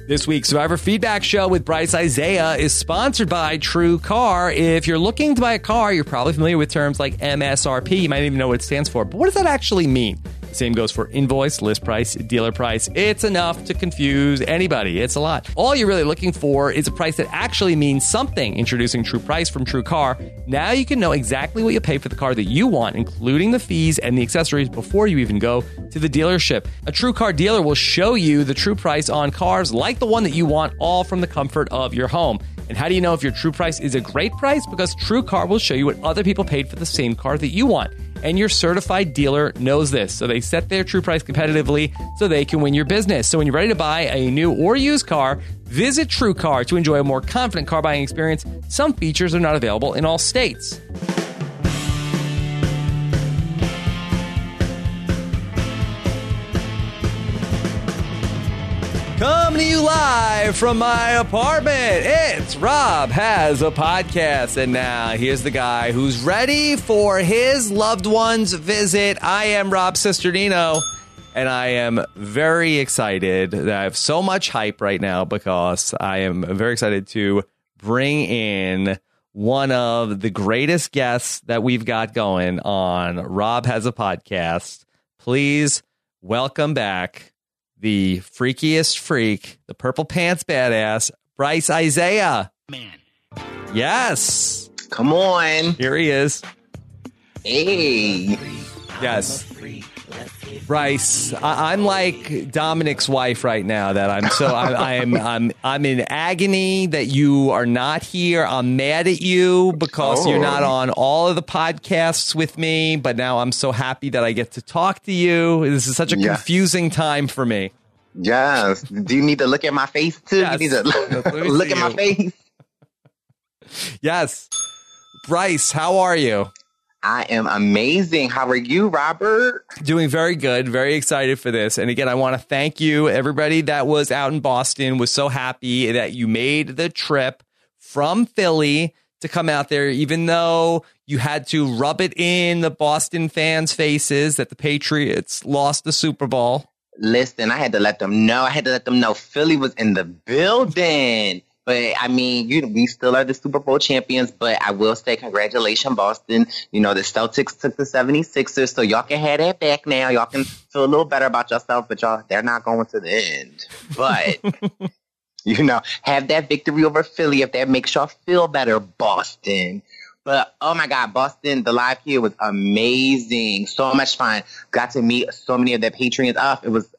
This week's Survivor Feedback Show with Bryce Isaiah is sponsored by True Car. If you're looking to buy a car, you're probably familiar with terms like MSRP. You might even know what it stands for. But what does that actually mean? The same goes for invoice, list price, dealer price. It's enough to confuse anybody. It's a lot. All you're really looking for is a price that actually means something. Introducing True Price from True Car. Now you can know exactly what you pay for the car that you want, including the fees and the accessories before you even go to the dealership. A True Car dealer will show you the true price on cars like the one that you want, all from the comfort of your home. And how do you know if your true price is a great price? Because True Car will show you what other people paid for the same car that you want. And your certified dealer knows this. So they set their true price competitively so they can win your business. So when you're ready to buy a new or used car, visit True Car to enjoy a more confident car buying experience. Some features are not available in all states. Coming to you live from my apartment, it's Rob Has a Podcast. And now here's the guy who's ready for his loved one's visit. I am Rob Cesternino, and I am very excited. I have so much hype right now because I am very excited to bring in one of the greatest guests that we've got going on Rob Has a Podcast. Please welcome back the freakiest freak, the purple pants badass, Bryce Isaiah. Man. Yes. Come on. Here he is. Hey. Yes. Bryce, I'm like Dominic's wife right now. That I'm in agony that you are not here. I'm mad at you because you're not on all of the podcasts with me. But now I'm so happy that I get to talk to you. This is such a confusing time for me. Yes. Do you need to look at my face too? Yes. You need to look at my face. Yes. Bryce, how are you? I am amazing. How are you, Robert? Doing very good. Very excited for this. And again, I want to thank you. Everybody that was out in Boston was so happy that you made the trip from Philly to come out there, even though you had to rub it in the Boston fans' faces that the Patriots lost the Super Bowl. Listen, I had to let them know. Philly was in the building. But, I mean, we still are the Super Bowl champions, but I will say congratulations, Boston. You know, the Celtics took the 76ers, so y'all can have that back now. Y'all can feel a little better about yourself, but they're not going to the end. But, have that victory over Philly if that makes y'all feel better, Boston. But, oh, my God, Boston, the live here was amazing. So much fun. Got to meet so many of the Patriots. It was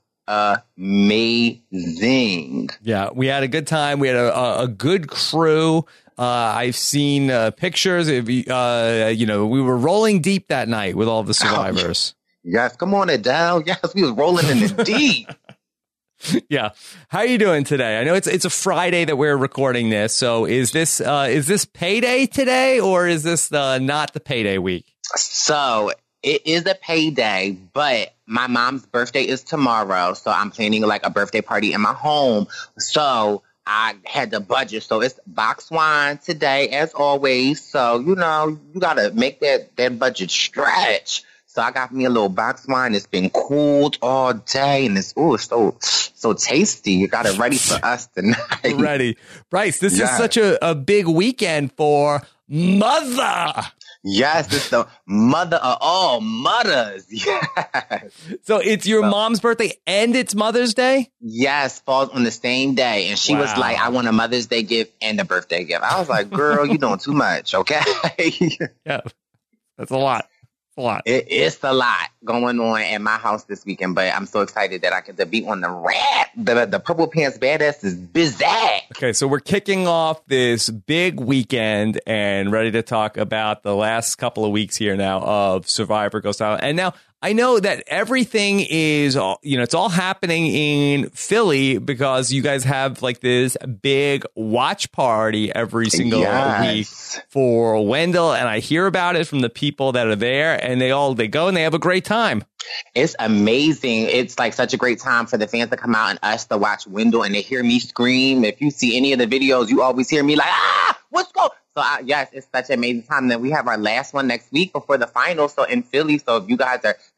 amazing. Yeah, we had a good time. We had a good crew. I've seen pictures. We were rolling deep that night with all the survivors. Yes, come on, Adele. Yes, we was rolling in the deep. Yeah. How are you doing today? I know it's a Friday that we're recording this. So is this payday today, or is this not the payday week? So it is a payday, but my mom's birthday is tomorrow, so I'm planning like a birthday party in my home. So I had the budget. So it's box wine today, as always. So, you got to make that budget stretch. So I got me a little box wine. It's been cooled all day, and it's so tasty. You got it ready for us tonight. Ready. Bryce, this is such a big weekend for Mother. Yes, it's the mother of all mothers. Yes. So it's your mom's birthday and it's Mother's Day? Yes, falls on the same day. And she was like, I want a Mother's Day gift and a birthday gift. I was like, girl, you're doing too much, okay? Yeah, that's a lot. It's a lot going on at my house this weekend, but I'm so excited that I get to be on the rap. The Purple Pants Badass is busy. Okay, so we're kicking off this big weekend and ready to talk about the last couple of weeks here now of Survivor Ghost Island. And now I know that everything is, it's all happening in Philly because you guys have like this big watch party every single week for Wendell. And I hear about it from the people that are there, and they go and they have a great time. It's amazing. It's like such a great time for the fans to come out and us to watch Wendell and they hear me scream. If you see any of the videos, you always hear me like, what's going on? So yes, it's such an amazing time. Then we have our last one next week before the final. So in Philly. So if you guys are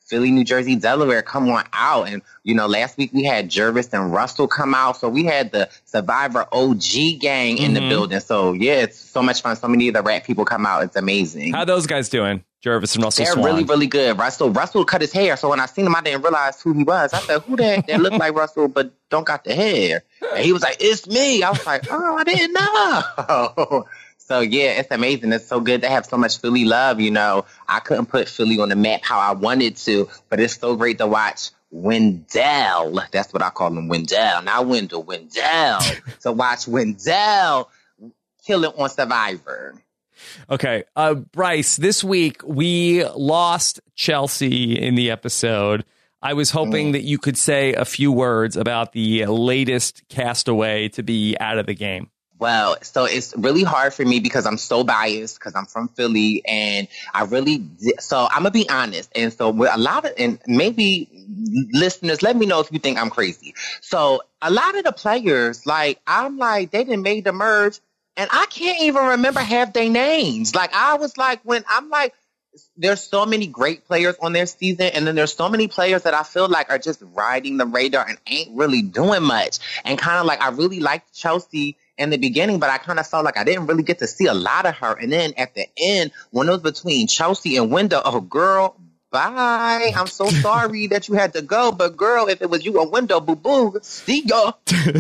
Philly, New Jersey, Delaware, come on out. And, you know, last week we had Jervis and Russell come out. So we had the Survivor OG gang in the building. So, yeah, it's so much fun. So many of the rap people come out. It's amazing. How are those guys doing? Jervis and Russell They're Swan. really, really good. Russell cut his hair. So when I seen him, I didn't realize who he was. I said, who that looked like Russell but don't got the hair? And he was like, it's me. I was like, oh, I didn't know. So, yeah, it's amazing. It's so good to have so much Philly love. You know, I couldn't put Philly on the map how I wanted to, but it's so great to watch Wendell. That's what I call him, Wendell. Not Wendell, Wendell. To watch Wendell kill it on Survivor. Okay, Bryce, this week we lost Chelsea in the episode. I was hoping that you could say a few words about the latest castaway to be out of the game. Well, so it's really hard for me because I'm so biased because I'm from Philly and so I'm gonna be honest. And so with a lot of, and maybe listeners, let me know if you think I'm crazy. So a lot of the players, like, I'm like, they didn't make the merge and I can't even remember half their names. Like, I was like, when I'm like, there's so many great players on their season, and then there's so many players that I feel like are just riding the radar and ain't really doing much. And kind of like, I really liked Chelsea in the beginning, but I kind of felt like I didn't really get to see a lot of her. And then at the end, when it was between Chelsea and Wendell, oh, girl, bye. I'm so sorry that you had to go. But, girl, if it was you and Wendell, boo-boo, see ya.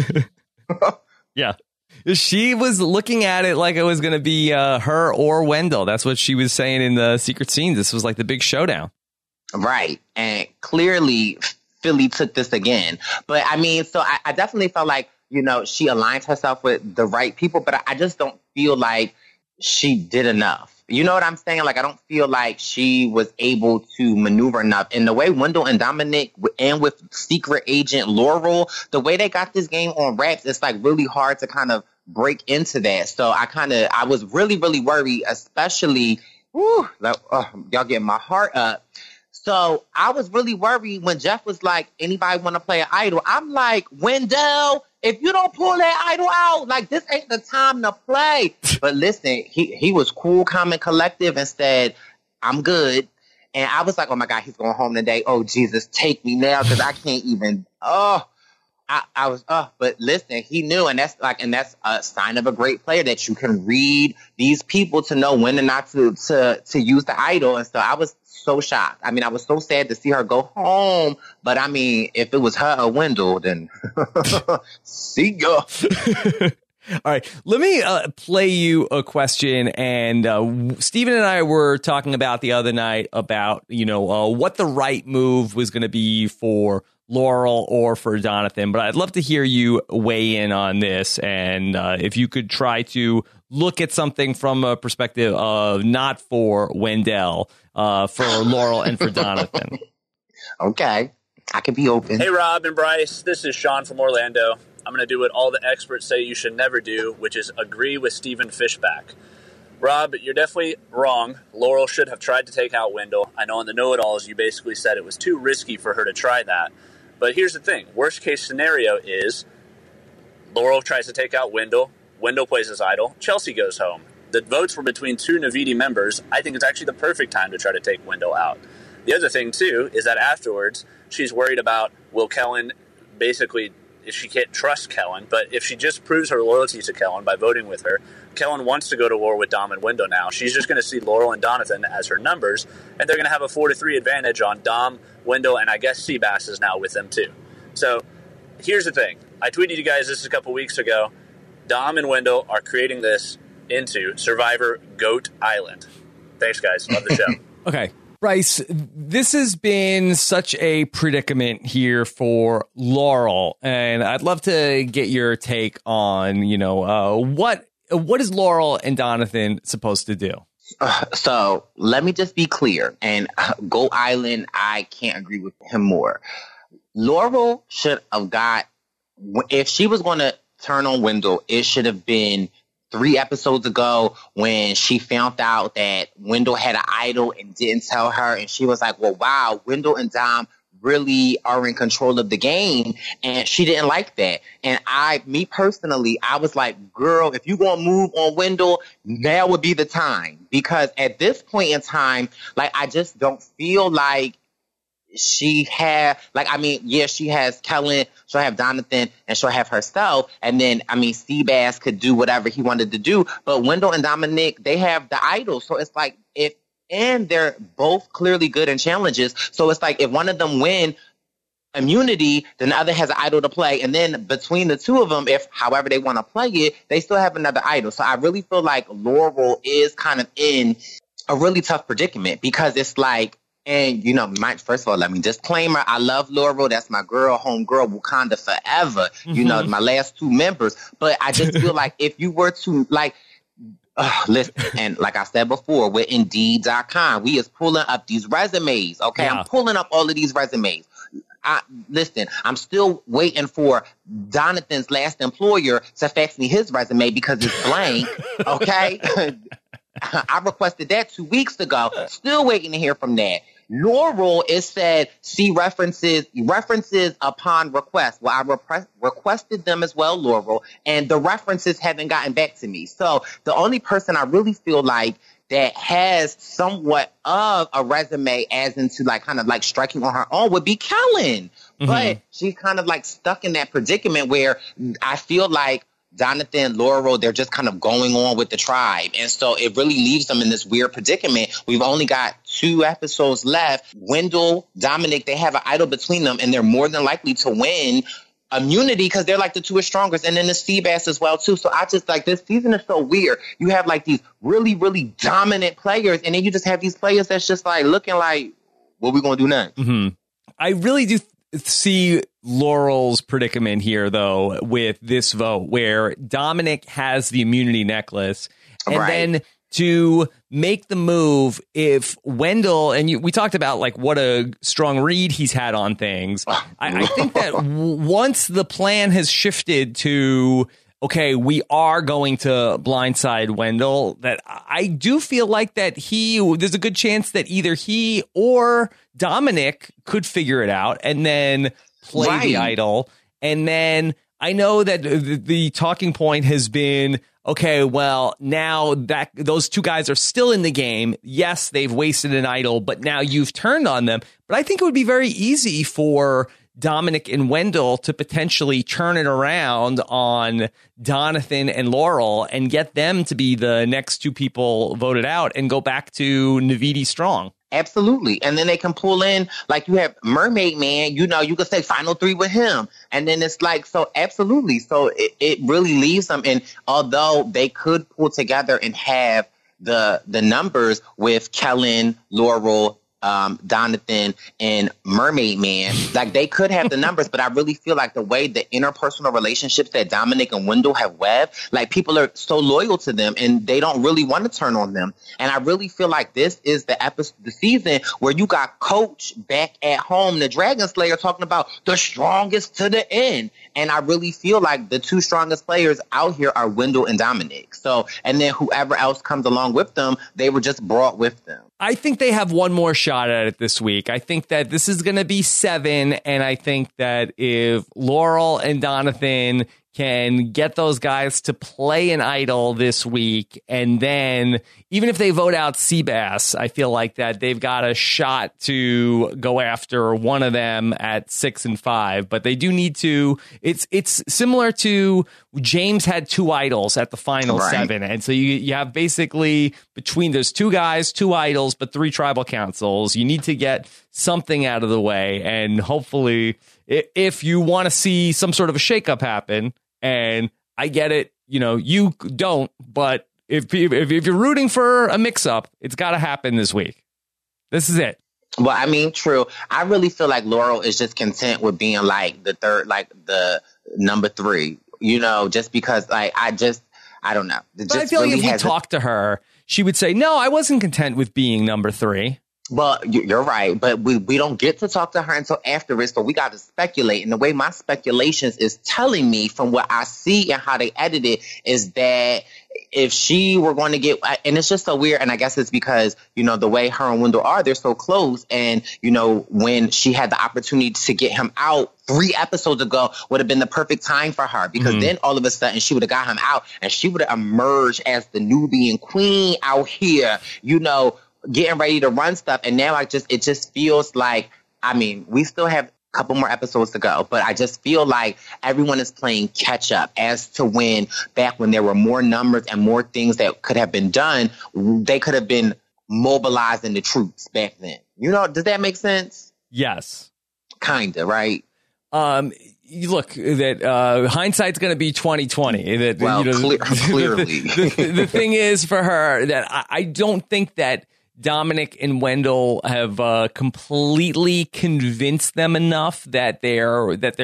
Yeah. She was looking at it like it was going to be her or Wendell. That's what she was saying in the secret scenes. This was like the big showdown. Right. And clearly Philly took this again. But, I mean, so I definitely felt like, you know, she aligned herself with the right people, but I just don't feel like she did enough. You know what I'm saying? Like, I don't feel like she was able to maneuver enough. And the way Wendell and Dominic and with secret agent Laurel, the way they got this game on wraps, it's like really hard to kind of break into that. So I was really, really worried, especially, y'all getting my heart up. So I was really worried when Jeff was like, anybody want to play an idol? I'm like, Wendell, if you don't pull that idol out, like, this ain't the time to play. But listen, he was cool, calm, and collective and said, I'm good. And I was like, oh, my God, he's going home today. Oh, Jesus, take me now because I can't even. But listen, he knew. And that's a sign of a great player that you can read these people to know when and not to use the idol. And so I was so shocked. I mean, I was so sad to see her go home. But I mean, if it was her or Wendell, then see ya. All right, let me play you a question. And Steven and I were talking about the other night about, what the right move was going to be for Laurel or for Donathan. But I'd love to hear you weigh in on this. And if you could try to look at something from a perspective of not for Wendell, for Laurel and for Donathan. Okay, I can be open. Hey, Rob and Bryce, this is Sean from Orlando. I'm going to do what all the experts say you should never do, which is agree with Stephen Fishback. Rob, you're definitely wrong. Laurel should have tried to take out Wendell. I know in the know-it-alls you basically said it was too risky for her to try that. But here's the thing. Worst case scenario is Laurel tries to take out Wendell. Wendell plays his idol. Chelsea goes home. The votes were between two Navidi members. I think it's actually the perfect time to try to take Wendell out. The other thing, too, is that afterwards she's worried about will Kellen basically, if she can't trust Kellen, but if she just proves her loyalty to Kellen by voting with her, Kellen wants to go to war with Dom and Wendell now. She's just going to see Laurel and Donathan as her numbers, and they're going to have a 4-3 advantage on Dom, Wendell, and I guess Seabass is now with them too. So here's the thing. I tweeted you guys this a couple weeks ago. Dom and Wendell are creating this into Survivor Goat Island. Thanks, guys. Love the show. Okay. Bryce, this has been such a predicament here for Laurel, and I'd love to get your take on, what is Laurel and Donathan supposed to do? So let me just be clear. And Goat Island, I can't agree with him more. Laurel should have if she was going to turn on Wendell, it should have been 3 episodes ago when she found out that Wendell had an idol and didn't tell her. And she was like, well, wow, Wendell and Dom really are in control of the game. And she didn't like that. And me personally, I was like, girl, if you're going to move on Wendell, now would be the time. Because at this point in time, like, I just don't feel like she had, like, I mean, yeah, she has Kellen, she'll have Donathan, and she'll have herself. And then, I mean, Seabass could do whatever he wanted to do. But Wendell and Dominic, they have the idols. So it's like, and they're both clearly good in challenges. So it's like, if one of them win immunity, then the other has an idol to play. And then between the two of them, if however they want to play it, they still have another idol. So I really feel like Laurel is kind of in a really tough predicament because it's like, and, you know, first of all, let me disclaimer, I love Laurel. That's my girl, homegirl, Wakanda forever. Mm-hmm. You know, my last two members. But I just feel like if you were to, like, listen, and like I said before, with Indeed.com, we is pulling up these resumes, okay? Yeah. I'm pulling up all of these resumes. Listen, I'm still waiting for Donathan's last employer to fax me his resume because it's blank, okay? I requested that 2 weeks ago. Still waiting to hear from that. Laurel, it said, see references upon request. Well, I requested them as well, Laurel, and the references haven't gotten back to me. So the only person I really feel like that has somewhat of a resume as into like kind of like striking on her own would be Kellen. Mm-hmm. But she's kind of like stuck in that predicament where I feel like Donathan, Laurel, they're just kind of going on with the tribe. And so it really leaves them in this weird predicament. We've only got 2 episodes left. Wendell, Dominic, they have an idol between them, and they're more than likely to win immunity because they're like the 2 strongest. And then the Seabass as well, too. So I just like this season is so weird. You have like these really, really dominant players, and then you just have these players that's just like looking like, what we going to do next? Mm-hmm. I really do see Laurel's predicament here, though, with this vote where Dominic has the immunity necklace. And then to make the move, if Wendell, and we talked about like what a strong read he's had on things. I think that once the plan has shifted to, okay, we are going to blindside Wendell, that I do feel like that there's a good chance that either he or Dominic could figure it out and then play the idol. And then I know that the talking point has been, okay, well, now that those 2 guys are still in the game, yes, they've wasted an idol, but now you've turned on them. But I think it would be very easy for Dominic and Wendell to potentially turn it around on Donathan and Laurel and get them to be the next 2 people voted out and go back to Navidi strong. Absolutely. And then they can pull in, like you have Mermaid Man, you know, you could say final 3 with him. And then it's like, so absolutely. So it really leaves them. And although they could pull together and have the numbers with Kellen, Laurel, Donathan, and Mermaid Man, like they could have the numbers, but I really feel like the way the interpersonal relationships that Dominic and Wendell have webbed, like people are so loyal to them and they don't really want to turn on them. And I really feel like this is the season where you got Coach back at home, the Dragon Slayer, talking about the strongest to the end. And I really feel like the 2 strongest players out here are Wendell and Dominic. So, and then whoever else comes along with them, they were just brought with them. I think they have one more shot at it this week. I think that this is going to be 7, and I think that if Laurel and Donathan can get those guys to play an idol this week, and then even if they vote out Seabass, I feel like that they've got a shot to go after one of them at 6 and 5. But they do need to. It's similar to James had 2 idols at the final 7, and so you have basically between those 2 guys, 2 idols, but 3 tribal councils. You need to get something out of the way, and hopefully, if you want to see some sort of a shakeup happen, and I get it, you know, you don't, but if you're rooting for a mix-up, it's got to happen this week. This is it. Well, I mean, true. I really feel like Laurel is just content with being like the third, like the number 3, you know, just because like I don't know. But I feel like if we talked to her, she would say, no, I wasn't content with being number 3. Well, you're right, but we don't get to talk to her until afterwards, so we got to speculate. And the way my speculations is telling me from what I see and how they edit it is that if she were going to get, and it's just so weird, and I guess it's because, you know, the way her and Wendell are, they're so close, and, you know, when she had the opportunity to get him out 3 episodes ago would have been the perfect time for her, because then all of a sudden she would have got him out, and she would have emerged as the Nubian queen out here, you know, getting ready to run stuff. And now it just feels like I mean, we still have a couple more episodes to go, but I just feel like everyone is playing catch up as to when, back when there were more numbers and more things that could have been done, they could have been mobilizing the troops back then. You know, does that make sense? Yes. Kinda, right? Look, that hindsight's going to be 2020. That, well, clearly. The thing is for her that I don't think that Dominic and Wendell have completely convinced them enough that they're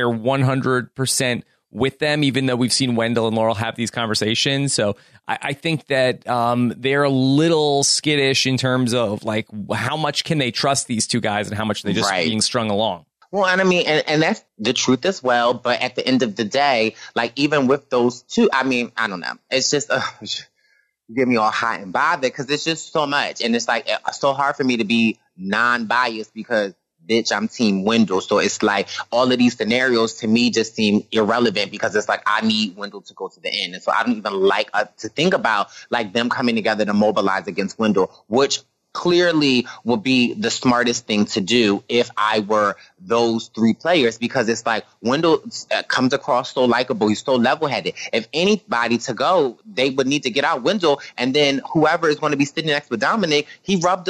100% with them, even though we've seen Wendell and Laurel have these conversations. So I think that they're a little skittish in terms of like how much can they trust these two guys and how much are they just being strung along. Well, and I mean, and that's the truth as well. But at the end of the day, like even with those two, I mean, I don't know. It's just get me all hot and bothered because it's just so much. And it's like so hard for me to be non-biased because, bitch, I'm Team Wendell. So it's like all of these scenarios to me just seem irrelevant because it's like I need Wendell to go to the end. And so I don't even like to think about like them coming together to mobilize against Wendell, which clearly would be the smartest thing to do if I were those three players, because it's like Wendell comes across so likable. He's so level-headed. If anybody to go, they would need to get out Wendell, and then whoever is going to be sitting next with Dominic, he rubbed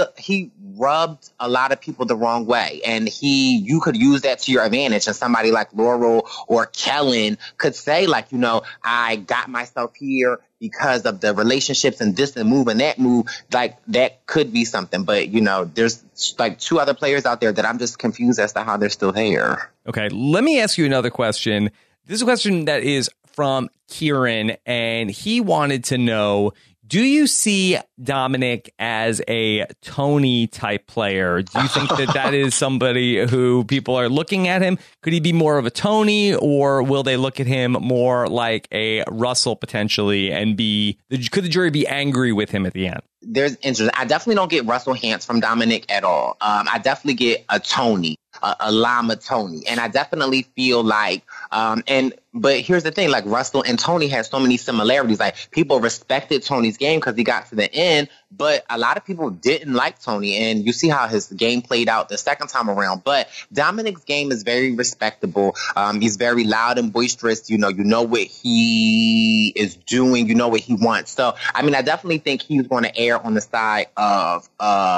a lot of people the wrong way, and you could use that to your advantage. And somebody like Laurel or Kellen could say, like, you know, I got myself here because of the relationships and this and move and that move. Like that could be something, but you know, there's like two other players out there that I'm just confused as to how they're still there. Okay, let me ask you another question. This is a question that is from Kieran, and he wanted to know, do you see Dominic as a Tony type player? Do you think that is somebody who people are looking at him? Could he be more of a Tony, or will they look at him more like a Russell potentially and could the jury be angry with him at the end? There's interest. I definitely don't get Russell Hantz from Dominic at all. I definitely get a Tony, a Lama Tony. And I definitely feel like, but here's the thing, like Russell and Tony had so many similarities. Like people respected Tony's game because he got to the end, but a lot of people didn't like Tony. And you see how his game played out the second time around. But Dominic's game is very respectable. He's very loud and boisterous. You know what he is doing. You know what he wants. So, I mean, I definitely think he's going to err on the side of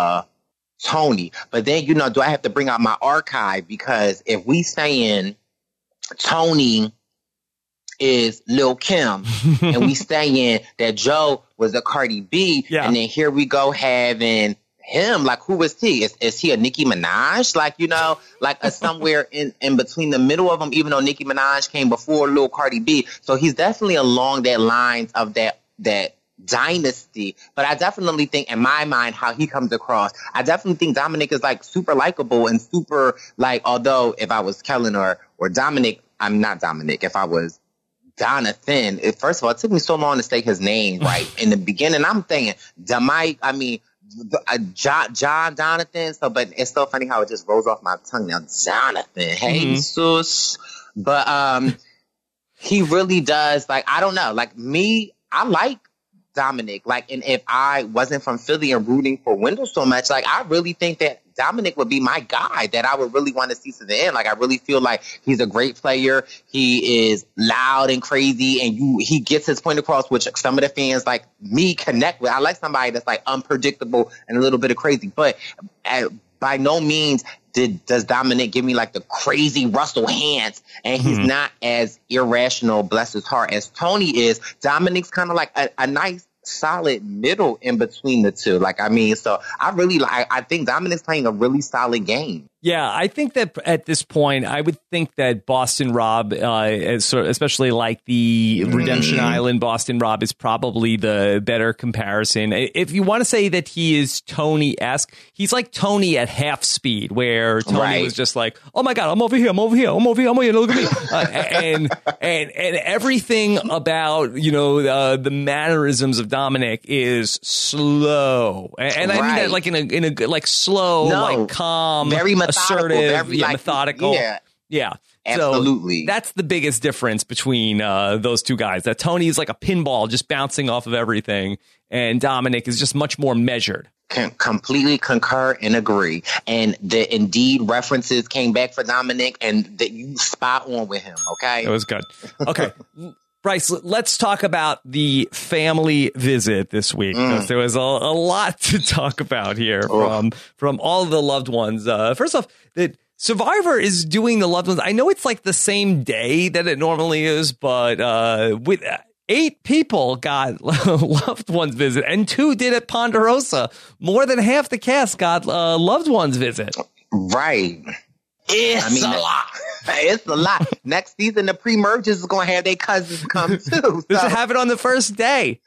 Tony. But then, you know, do I have to bring out my archive? Because if we saying Tony is Lil' Kim and we saying that Joe was a Cardi B, and then here we go having him, like who is he? Is he a Nicki Minaj? Like, you know, like somewhere in between the middle of them, even though Nicki Minaj came before Lil Cardi B. So he's definitely along that lines of that dynasty. But I definitely think, in my mind, how he comes across, I definitely think Dominic is like super likable and super like, although if I was Kellen or Dominic, I'm not Dominic. If I was Jonathan, first of all, it took me so long to say his name right in the beginning. I'm thinking John Jonathan. So, but it's so funny how it just rolls off my tongue now. Jonathan, hey, sus. But he really does. Like, I don't know. Like me, I like Dominic. Like, and if I wasn't from Philly and rooting for Wendell so much, like I really think that Dominic would be my guy that I would really want to see to the end. Like, I really feel like he's a great player. He is loud and crazy, and he gets his point across, which some of the fans like me connect with. I like somebody that's like unpredictable and a little bit of crazy, but by no means does Dominic give me like the crazy Russell Hantz, and he's not as irrational, bless his heart, as Tony is. Dominic's kind of like a nice solid middle in between the two. Like, I mean, so I think Dominic's playing a really solid game. Yeah, I think that at this point, I would think that Boston Rob, especially like the Redemption Island Boston Rob, is probably the better comparison. If you want to say that he is Tony-esque, he's like Tony at half speed, where Tony was just like, oh my God, I'm over here, look at me. and everything about, you know, the mannerisms of Dominic is slow. And I mean that like in a like slow, like calm, very assertive, very methodical. Yeah. Absolutely. So that's the biggest difference between those two guys. That Tony is like a pinball just bouncing off of everything, and Dominic is just much more measured. completely concur and agree. And the Indeed references came back for Dominic, and that you spot on with him. Okay, it was good. Okay, Bryce, let's talk about the family visit this week, because there was a lot to talk about here from all the loved ones. First off, that Survivor is doing the loved ones. I know it's like the same day that it normally is, but with 8 people got loved ones visit, and 2 did at Ponderosa. More than half the cast got loved ones visit. Right. It's a lot. It's a lot. Next season, the pre-mergers is going to have their cousins come too. They should have it on the first day.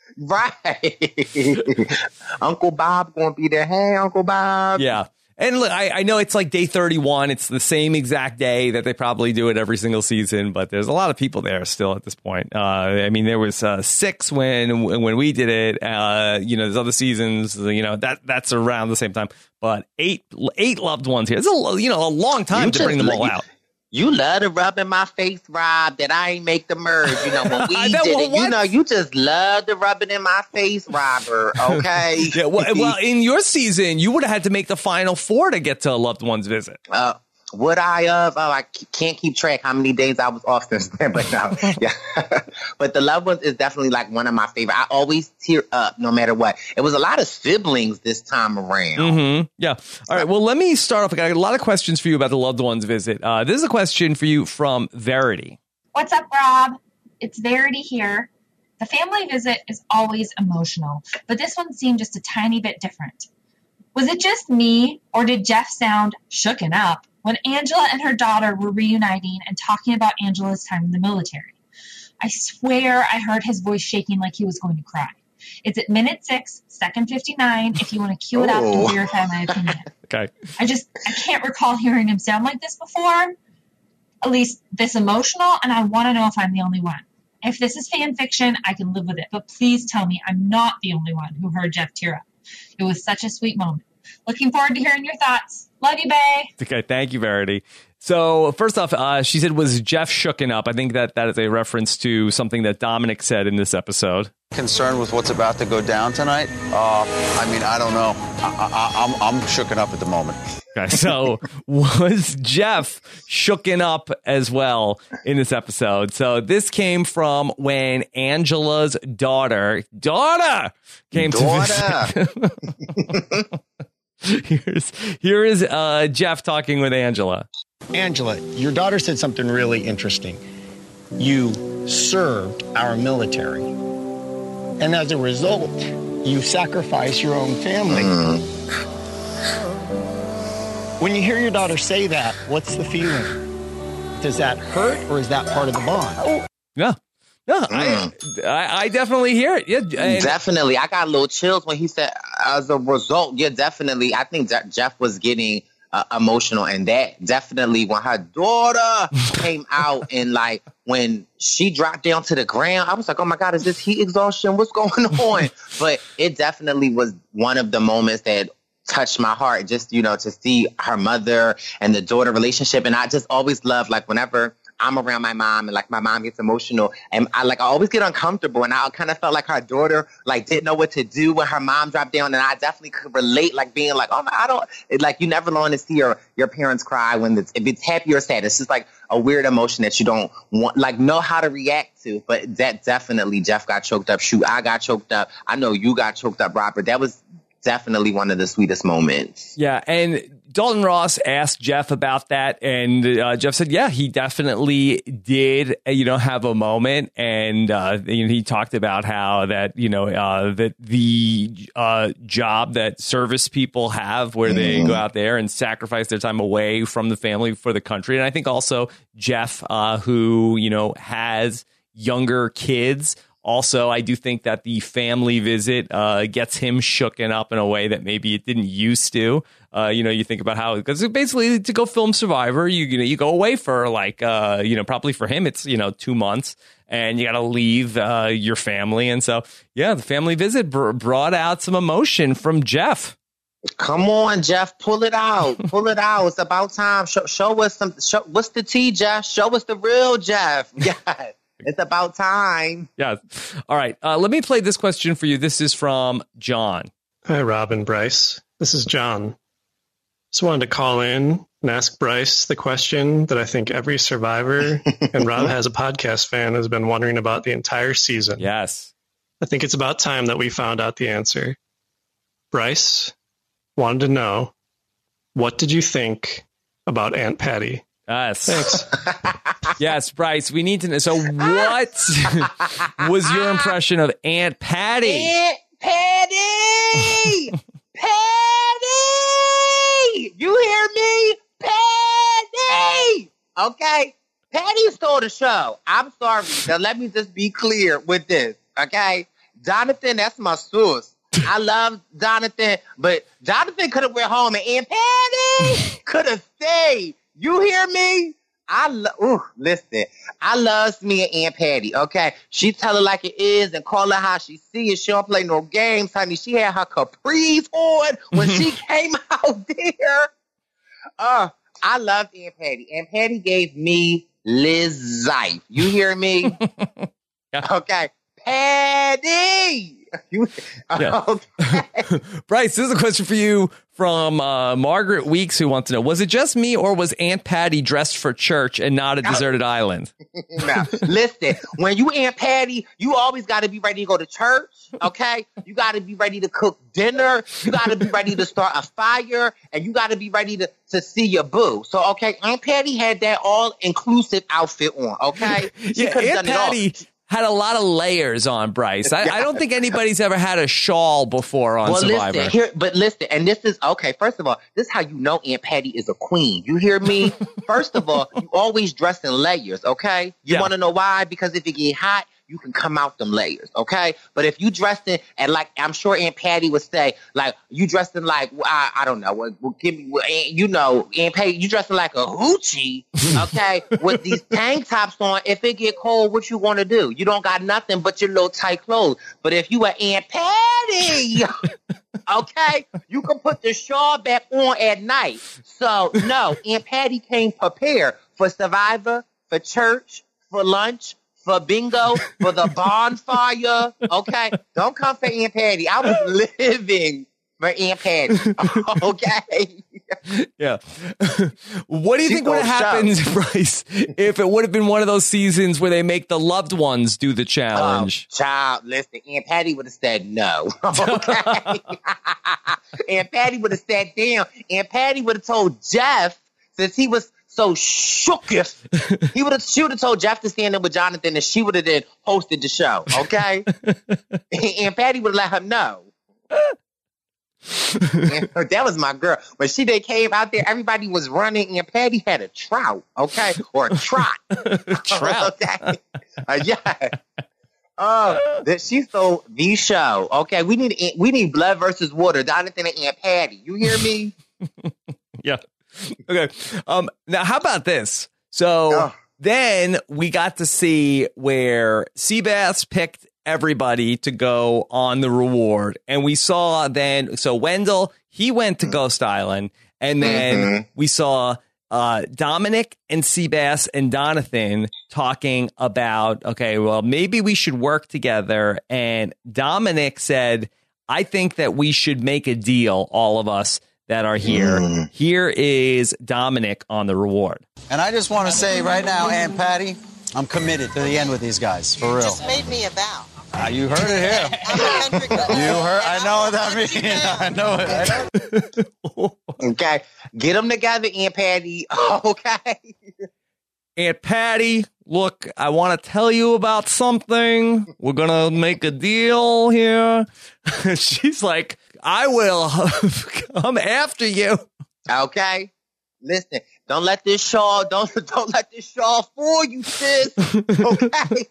Right. Uncle Bob going to be there. Hey, Uncle Bob. Yeah. And look, I know it's like day 31. It's the same exact day that they probably do it every single season, but there's a lot of people there still at this point. I mean, there was 6 when we did it. There's other seasons. That's around the same time. But 8 loved ones here. It's a long time to bring them all out. You love to rub in my face, Rob, that I ain't make the merge. When we did it, you just love to rub it in my face, Robert. Okay. Yeah. Well, in your season, you would have had to make the final 4 to get to a loved one's visit. Would I have? I can't keep track how many days I was off since then, but no. Yeah. But the loved ones is definitely like one of my favorite. I always tear up no matter what. It was a lot of siblings this time around. Mm-hmm. Yeah. All right. Well, let me start off. I got a lot of questions for you about the loved ones visit. This is a question for you from Verity. What's up, Rob? It's Verity here. The family visit is always emotional, but this one seemed just a tiny bit different. Was it just me, or did Jeff sound shooken up when Angela and her daughter were reuniting and talking about Angela's time in the military? I swear I heard his voice shaking like he was going to cry. It's at minute 6, second 59, if you want to cue it up and verify my opinion. Okay. I can't recall hearing him sound like this before, at least this emotional, and I want to know if I'm the only one. If this is fan fiction, I can live with it, but please tell me I'm not the only one who heard Jeff tear up. It was such a sweet moment. Looking forward to hearing your thoughts. Love you, bae. Okay, thank you, Verity. So first off, she said, was Jeff shooken up? I think that is a reference to something that Dominic said in this episode. Concerned with what's about to go down tonight? I don't know. I'm shooken up at the moment. Okay, so was Jeff shooken up as well in this episode? So this came from when Angela's daughter came to visit. Here is Jeff talking with Angela. Angela, your daughter said something really interesting. You served our military. And as a result, you sacrifice your own family. When you hear your daughter say that, what's the feeling? Does that hurt, or is that part of the bond? Yeah. No, I definitely hear it. Yeah, definitely. I got a little chills when he said, as a result. Yeah, definitely. I think that Jeff was getting emotional, and that definitely when her daughter came out and like when she dropped down to the ground, I was like, oh my God, is this heat exhaustion? What's going on? But it definitely was one of the moments that touched my heart, just, to see her mother and the daughter relationship. And I just always love, like, whenever I'm around my mom and like my mom gets emotional, and I always get uncomfortable, and I kind of felt like her daughter like didn't know what to do when her mom dropped down, and I definitely could relate, like being like, oh, I don't, like you never want to see your parents cry when if it's happy or sad. It's just like a weird emotion that you don't want, like know how to react to. But that definitely, Jeff got choked up. Shoot, I got choked up. I know you got choked up, Robert. That was definitely one of the sweetest moments. Yeah, and Dalton Ross asked Jeff about that, and Jeff said, yeah, he definitely did, have a moment, and he talked about how that, that the job that service people have, where they go out there and sacrifice their time away from the family for the country. And I think also Jeff, who, has younger kids, also, I do think that the family visit gets him shooken up in a way that maybe it didn't used to. You think about how, because basically to go film Survivor, you go away for like, probably for him, it's, 2 months, and you got to leave your family. And so, yeah, the family visit brought out some emotion from Jeff. Come on, Jeff, pull it out. Pull it out. It's about time. Show us what's the tea, Jeff? Show us the real Jeff. Yeah. It's about time. Yeah. All right. Let me play this question for you. This is from John. Hi, Rob and Bryce. This is John. Just wanted to call in and ask Bryce the question that I think every Survivor and Rob Has a Podcast fan has been wondering about the entire season. Yes. I think it's about time that we found out the answer. Bryce wanted to know, what did you think about Aunt Patty? Yes. Thanks. Yes, Bryce, we need to know. So what was your impression of Aunt Patty? Aunt Patty! Patty! You hear me? Patty! Okay? Patty stole the show. I'm sorry. Now let me just be clear with this. Okay? Jonathan, that's my source. I love Jonathan, but Jonathan could have went home and Aunt Patty could have stayed. You hear me? Listen, I loves me and Aunt Patty, okay? She tell her like it is and call her how she see it. She don't play no games, honey. She had her capris on when she came out there. I loved Aunt Patty. Aunt Patty gave me Liz Zife. You hear me? Yeah. Okay. Patty! Yeah. Okay. Bryce, this is a question for you from Margaret Weeks, who wants to know, was it just me or was Aunt Patty dressed for church and not a deserted island? Now, listen, when you Aunt Patty, you always got to be ready to go to church, okay? You got to be ready to cook dinner. You got to be ready to start a fire, and you got to be ready to see your boo. So, okay, Aunt Patty had that all-inclusive outfit on, okay? She Yeah, Aunt Patty had a lot of layers on, Bryce. I don't think anybody's ever had a shawl before on Survivor. Listen, and this is, okay, first of all, this is how you know Aunt Patty is a queen. You hear me? First of all, you always dress in layers, okay? You want to know why? Because if it get hot, you can come out them layers, okay? But if you dressed in, and like I'm sure Aunt Patty would say, like you dressed in like I don't know, Aunt Patty, you dressed in like a hoochie, okay? With these tank tops on, if it get cold, what you want to do? You don't got nothing but your little tight clothes. But if you were Aunt Patty, okay, you can put the shawl back on at night. So no, Aunt Patty came prepared for Survivor, for church, for lunch, for bingo, for the bonfire, okay? Don't come for Aunt Patty. I was living for Aunt Patty, okay? Yeah. What do you think would have happened, Bryce, if it would have been one of those seasons where they make the loved ones do the challenge? Child, listen, Aunt Patty would have said no, okay? Aunt Patty would have sat down. Aunt Patty would have told Jeff, since he was so shooketh, she would have told Jeff to stand up with Jonathan, and she would have then hosted the show, okay? And Patty would have let her know. That was my girl. When they came out there, everybody was running, and Patty had a trout, okay? Or a trot. Trout. Okay? Yeah. She stole the show, okay? We need blood versus water, Jonathan and Aunt Patty. You hear me? Yeah. Okay. Now, how about this? So then we got to see where Seabass picked everybody to go on the reward. And we saw then, so Wendell, he went to Ghost Island. And then we saw Dominic and Seabass and Donathan talking about, okay, well, maybe we should work together. And Dominic said, I think that we should make a deal, all of us that are here. Here is Dominic on the reward. And I just want to say right now, Aunt Patty, I'm committed to the end with these guys, for real. You just made me a vow. You heard it here. I'm a country girl. You heard. I know what that means. I know it. Okay. Get them together, Aunt Patty. Okay. Aunt Patty, look, I want to tell you about something. We're going to make a deal here. She's like, I will come after you. Okay. Listen, don't let this shawl fool you, sis. Okay.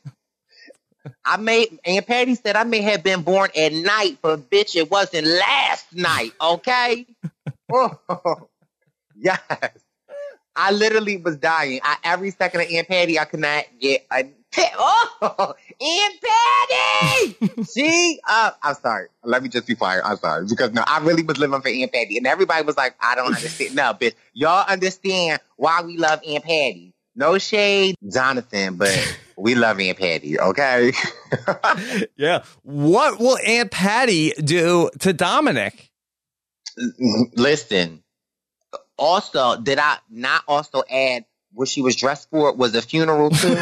Aunt Patty said I may have been born at night, but bitch, it wasn't last night, okay? Oh, yes. I literally was dying. Every second of Aunt Patty, I could not get a tip. Oh, Aunt Patty! See? I'm sorry. Let me just be quiet. I'm sorry. Because, no, I really was living for Aunt Patty. And everybody was like, I don't understand. No, bitch. Y'all understand why we love Aunt Patty. no shade, Jonathan, but we love Aunt Patty, okay? Yeah. What will Aunt Patty do to Dominic? Listen, also, did I not also add what she was dressed for was a funeral too?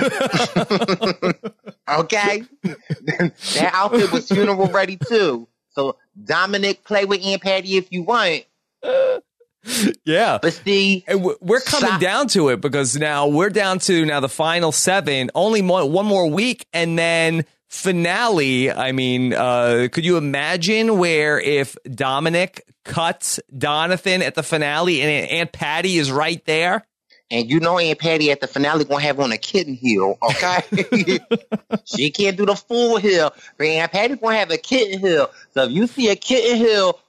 Okay? That outfit was funeral ready too. So, Dominic, play with Aunt Patty if you want. Yeah. But see, and we're coming down to it because now we're down to the final 7, only one more week, and then finale. I mean, could you imagine where if Dominic cuts Donathan at the finale and Aunt Patty is right there? And you know Aunt Patty at the finale gonna have on a kitten heel, okay? She can't do the full heel, but Aunt Patty gonna have a kitten heel. So if you see a kitten heel,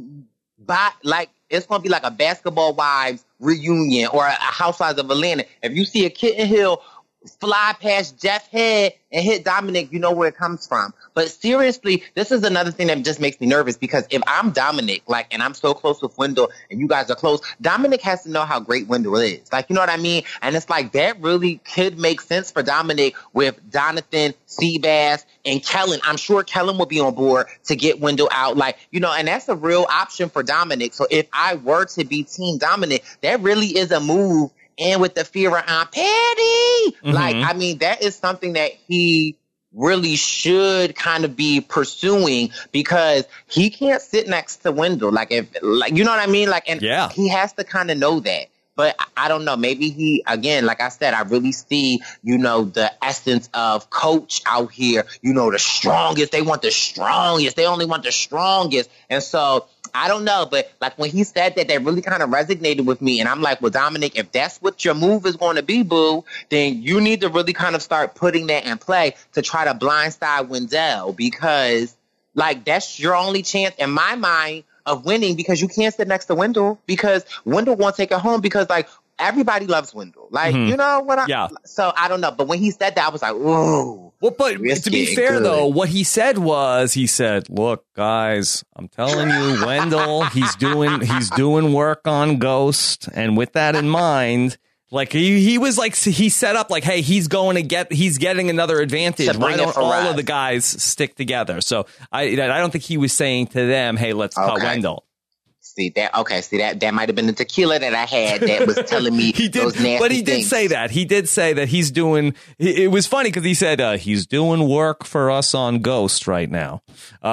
it's gonna be like a Basketball Wives reunion or a Housewives of Atlanta. If you see a kitten heel fly past Jeff's head and hit Dominic, you know where it comes from. But seriously, this is another thing that just makes me nervous because if I'm Dominic, and I'm so close with Wendell and you guys are close, Dominic has to know how great Wendell is. You know what I mean? And it's that really could make sense for Dominic with Donathan, Seabass, and Kellen. I'm sure Kellen will be on board to get Wendell out. And that's a real option for Dominic. So if I were to be Team Dominic, that really is a move. And with the fear of Aunt Patty, that is something that he really should kind of be pursuing because he can't sit next to Wendell. You know what I mean? He has to kind of know that. But I don't know. Maybe he, again, like I said, I really see, the essence of Coach out here, the strongest. They want the strongest. They only want the strongest. And so I don't know. But when he said that, that really kind of resonated with me. And I'm like, well, Dominic, if that's what your move is going to be, boo, then you need to really kind of start putting that in play to try to blindside Wendell because that's your only chance in my mind of winning because you can't sit next to Wendell because Wendell won't take it home because everybody loves Wendell. You know what? So I don't know. But when he said that, I was like, ooh. Well, but to be fair, though, what he said was, look, guys, I'm telling you, Wendell, he's doing work on Ghost. And with that in mind, he was he set up hey, he's getting another advantage. Why don't all of the guys stick together? So I don't think he was saying to them, hey, let's cut Wendell. See that might have been the tequila that I had that was telling me those nasty but he did things. say that. He did say that he's doing. It was funny because he said he's doing work for us on Ghost right now,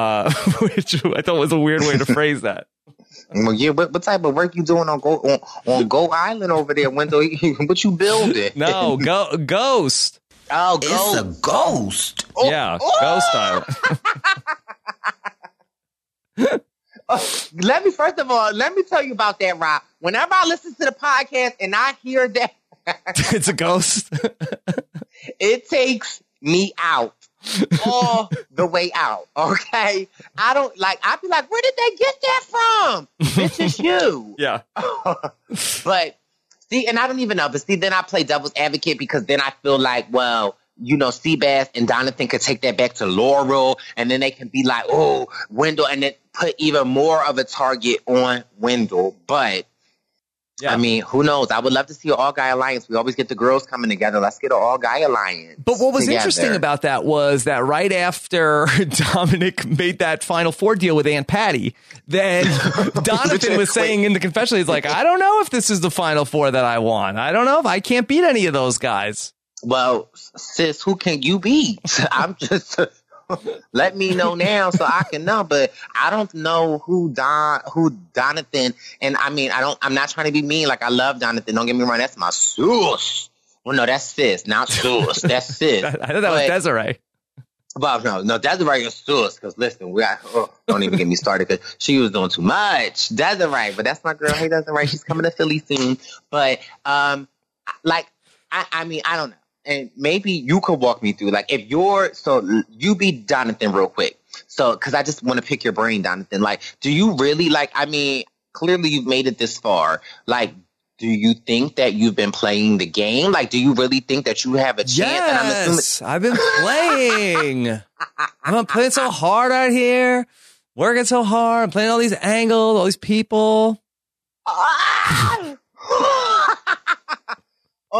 which I thought was a weird way to phrase that. Well, yeah, what type of work you doing on Go Island over there, Wendell? What you building? No, Ghost. Oh, Ghost. It's a ghost. Yeah, Ghost Island. Let me tell you about that, Rob. Whenever I listen to the podcast and I hear that it's a ghost, it takes me out all the way out. Okay, I don't I'd be like, where did they get that from? It's just you. Yeah. But see, and I don't even know. But see, then I play devil's advocate because then I feel Seabass and Donathan could take that back to Laurel, and then they can be like, oh, Wendell, and then put even more of a target on Wendell. But, I mean, who knows? I would love to see an all-guy alliance. We always get the girls coming together. Let's get an all-guy alliance. But what was interesting about that was that right after Dominic made that Final Four deal with Aunt Patty, then Donathan was saying in the confessional, he's like, I don't know if this is the Final Four that I want. I don't know if I can't beat any of those guys. Well, sis, who can you beat? I'm just let me know now so I can know. But I don't know who Donathan. And I mean, I'm not trying to be mean. I love Donathan. Don't get me wrong. That's my sis. Well, no, that's sis, not sis. That's sis. I thought that was Desiree. Well, no, Desiree is sis. Because listen, don't even get me started because she was doing too much. Desiree, but that's my girl. Hey, Desiree, she's coming to Philly soon. But I mean, I don't know. And maybe you could walk me through, if you be Donathan real quick. So, because I just want to pick your brain, Donathan. Do you really, I mean, clearly you've made it this far. Do you think that you've been playing the game? Do you really think that you have a chance? Yes, I've been playing. I've been playing so hard out here, working so hard. I'm playing all these angles, all these people. Oh.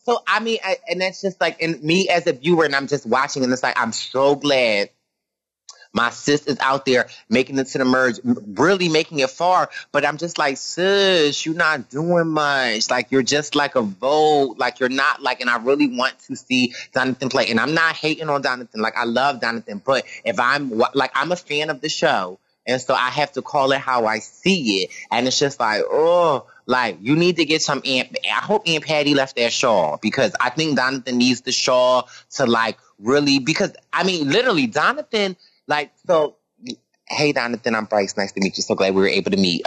So, I mean, and that's just like, and me as a viewer, and I'm just watching, and it's like, I'm so glad my sis is out there making it to the merge, really making it far. But I'm just like, sis, you're not doing much. Like, you're just like a vote. Like, you're not like, and I really want to see Donathan play. And I'm not hating on Donathan. Like, I love Donathan. But if I'm a fan of the show. And so I have to call it how I see it. And it's just like, oh, like, you need to get some I hope Aunt Patty left that shawl, because I think Donathan needs the shawl to, like, really, because, I mean, literally, Donathan, like, so, hey, Donathan, I'm Bryce. Nice to meet you. So glad we were able to meet.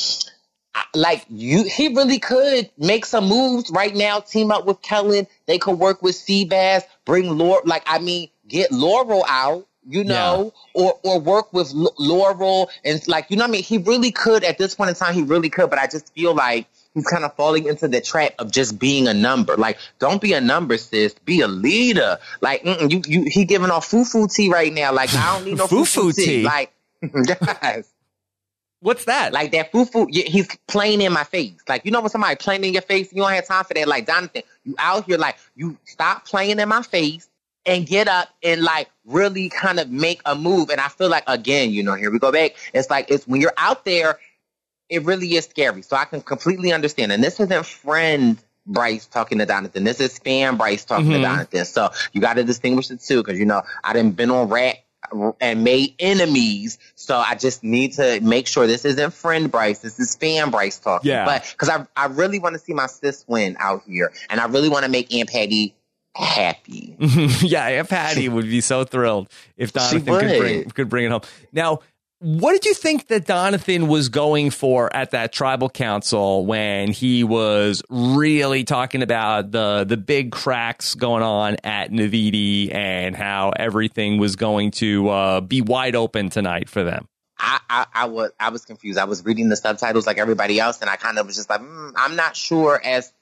He really could make some moves right now, team up with Kellen. They could work with Seabass, bring Laurel, get Laurel out. You know, or work with Laurel and like, you know what I mean? He really could at this point in time. He really could. But I just feel like he's kind of falling into the trap of just being a number. Like, don't be a number, sis. Be a leader. Like, he giving off foo-foo tea right now. Like, I don't need no foo-foo tea. Like, guys. What's that? Like that foo-foo. He's playing in my face. Like, you know when somebody playing in your face, you don't have time for that. Like, Donathan, you out here, like, you stop playing in my face. And get up and like really kind of make a move. And I feel like, again, you know, here we go back. It's like, it's when you're out there, it really is scary. So I can completely understand. And this isn't friend Bryce talking to Donathan. This is fan Bryce talking to Donathan. So you got to distinguish the two, because, you know, I done been on Rat and made enemies. So I just need to make sure this isn't friend Bryce. This is fan Bryce talking. Yeah. But because I really want to see my sis win out here. And I really want to make Aunt Patty happy. Yeah, Aunt Patty would be so thrilled if Donathan could bring it home. Now, what did you think that Donathan was going for at that tribal council when he was really talking about the big cracks going on at Navidi and how everything was going to be wide open tonight for them? I was confused. I was reading the subtitles like everybody else, and I kind of was just like, I'm not sure as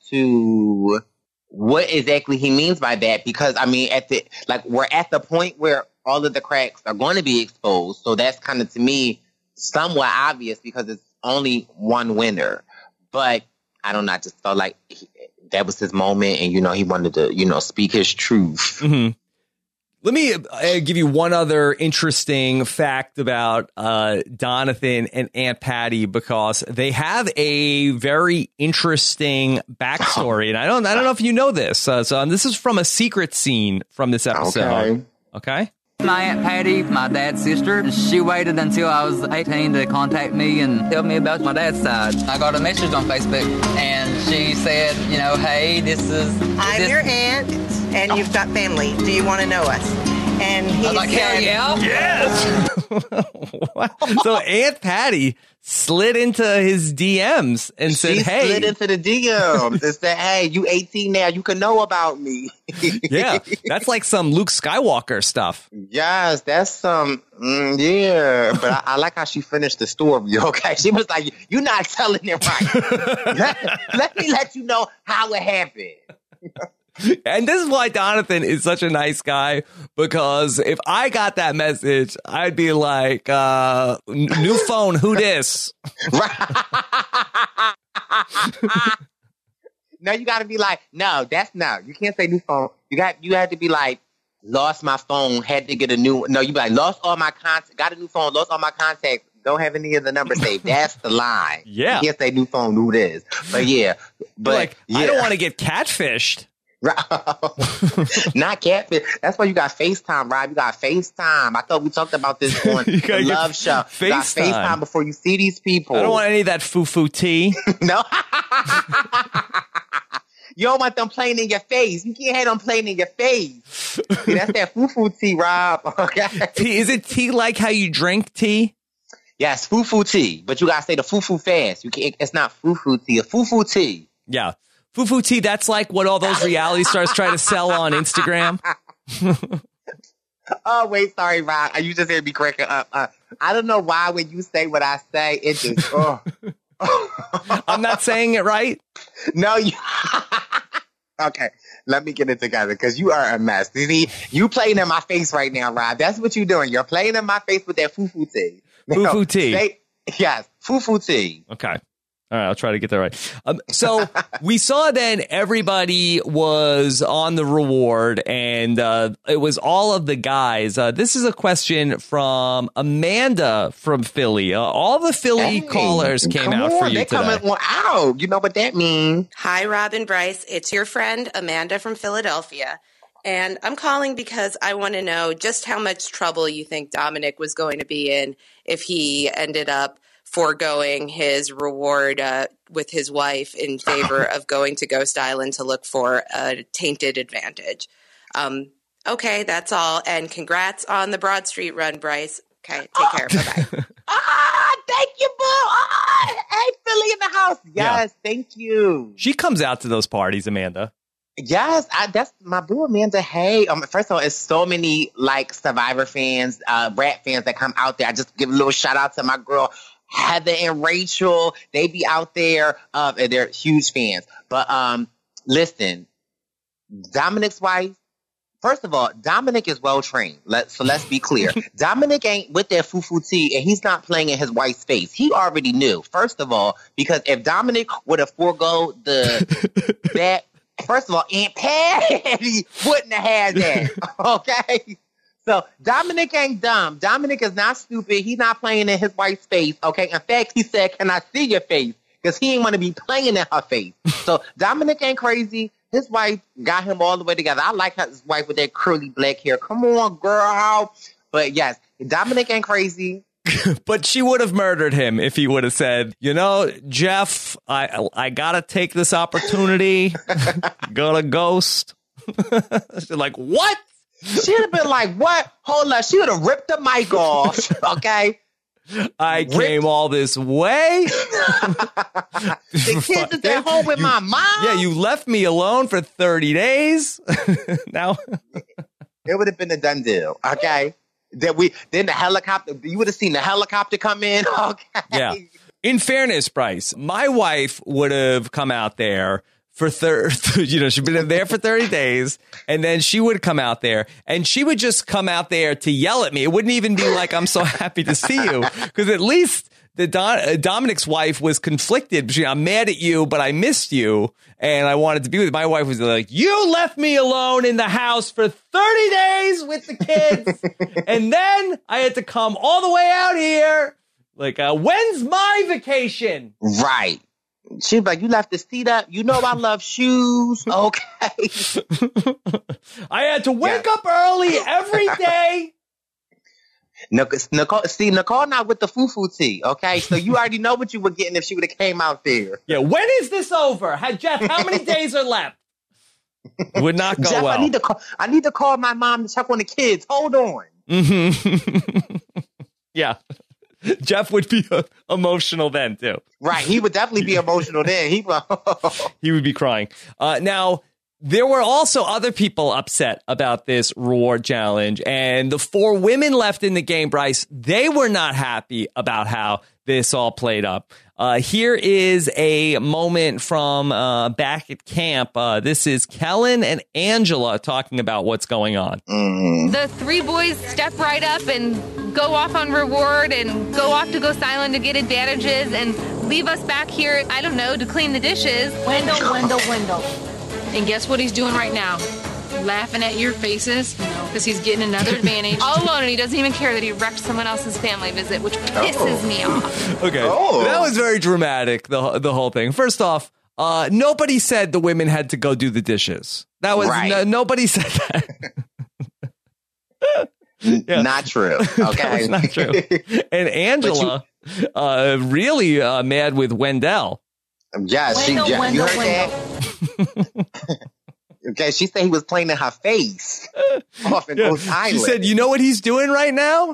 to what exactly he means by that, because I mean, we're at the point where all of the cracks are going to be exposed. So that's kind of, to me, somewhat obvious because it's only one winner. But I don't know. I just felt like that was his moment, and, you know, he wanted to, you know, speak his truth. Mm-hmm. Let me give you one other interesting fact about Donathan and Aunt Patty, because they have a very interesting backstory, and I don't know if you know this. So this is from a secret scene from this episode. Okay. My Aunt Patty, my dad's sister, she waited until I was 18 to contact me and tell me about my dad's side. I got a message on Facebook, and she said, you know, hey, I'm your aunt, and you've got family. Do you want to know us? And he I was like, hell yeah. Yes. So Aunt Patty slid into his DMs and said, hey. Slid into the DMs and said, hey, you 18 now. You can know about me. Yeah, that's like some Luke Skywalker stuff. Yes, that's some, yeah. But I like how she finished the story, okay? She was like, you're not telling it right. let me let you know how it happened. And this is why Donathan is such a nice guy, because if I got that message, I'd be like, new phone, who dis? No, you got to be like, no, you can't say new phone. You had to be like, lost my phone, had to get a new, no, you be like, lost all my contacts, got a new phone, lost all my contacts, don't have any of the numbers saved. That's the line. Yeah. You can't say new phone, who dis? But yeah. But like, yeah. I don't want to get catfished. Not catfish. That's why you got FaceTime, Rob. You got FaceTime. I thought we talked about this on the Love Show. You got FaceTime before you see these people. I don't want any of that foo-foo tea. No. You don't want them playing in your face. You can't have them playing in your face. See, that's that foo-foo tea, Rob. Okay. Tea, is it tea like how you drink tea? Yes, foo-foo tea. But you got to say the foo-foo fast. You can't, it's not foo-foo tea. It's foo-foo tea. Yeah. Foo-foo tea, that's like what all those reality stars try to sell on Instagram. Oh, wait, sorry, Rob. You just hear me cracking up. I don't know why when you say what I say, it just, I'm not saying it right? No, you... Okay, let me get it together, because you are a mess. You playing in my face right now, Rob. That's what you're doing. You're playing in my face with that foo-foo tea. Foo-foo tea. Yes, foo-foo tea. Okay. All right, I'll try to get that right. So we saw then everybody was on the reward, and it was all of the guys. This is a question from Amanda from Philly. All the Philly callers came out for you today. Coming out. You know what that means. Hi, Rob and Bryce. It's your friend Amanda from Philadelphia. And I'm calling because I want to know just how much trouble you think Dominic was going to be in if he ended up foregoing his reward with his wife in favor of going to Ghost Island to look for a tainted advantage. Okay, that's all. And congrats on the Broad Street run, Bryce. Okay, take care. Bye-bye. Thank you, boo. Hey, Philly in the house. Yes, thank you. She comes out to those parties, Amanda. Yes, that's my boo, Amanda. Hey, first of all, it's so many like Survivor fans, Brat fans that come out there. I just give a little shout out to my girl Heather and Rachel. They be out there, and they're huge fans. But listen, Dominic's wife. First of all, Dominic is well trained. So let's be clear. Dominic ain't with that foo-foo tea, and he's not playing in his wife's face. He already knew. First of all, because if Dominic would have forego that. First of all, Aunt Patty wouldn't have had that, okay? So Dominic ain't dumb. Dominic is not stupid. He's not playing in his wife's face, okay? In fact, he said, can I see your face? Because he ain't want to be playing in her face. So Dominic ain't crazy. His wife got him all the way together. I like his wife with that curly black hair. Come on, girl. But yes, Dominic ain't crazy. But she would have murdered him if he would have said, you know, Jeff, I got to take this opportunity. Gonna ghost. She's like, what? She'd have been like, what? Hold up. She would have ripped the mic off. Okay. I came all this way. The kids is at home with my mom. Yeah, you left me alone for 30 days. Now. It would have been a done deal. Okay. Then the helicopter, you would have seen the helicopter come in. Okay. Yeah. In fairness, Bryce, my wife would have come out there for she'd been there for 30 days, and then she would come out there, and she would just come out there to yell at me. It wouldn't even be like, I'm so happy to see you, because at least Dominic's wife was conflicted between, I'm mad at you, but I missed you, and I wanted to be with you. My wife was like, you left me alone in the house for 30 days with the kids, and then I had to come all the way out here. Like, when's my vacation? Right. She's like, you left the seat up. You know I love shoes. Okay. I had to wake up early every day. Nicole not with the foo-foo tea, okay? So you already know what you were getting if she would have came out there. Yeah, when is this over? Jeff, how many days are left? Would not go Jeff, well. I need to call my mom to check on the kids. Hold on. Mm-hmm. Yeah. Jeff would be emotional then, too. Right. He would definitely be emotional then. He would be crying. Now, there were also other people upset about this reward challenge, and the 4 women left in the game, Bryce, they were not happy about how this all played up. Here is a moment from back at camp. This is Kellen and Angela talking about what's going on. The 3 boys step right up and go off on reward and go off to Ghost Island to get advantages and leave us back here, I don't know, to clean the dishes. Wendell. And guess what he's doing right now? Laughing at your faces because he's getting another advantage. All alone, and he doesn't even care that he wrecked someone else's family visit, which pisses me off. Okay, that was very dramatic, the whole thing. First off, nobody said the women had to go do the dishes. That was right. Nobody said that. Yeah. Not true. Okay, that was not true. And Angela, really mad with Wendell. Yeah, you heard that? Okay, she said he was playing in her face off in Ghost Island. She said, you know what he's doing right now?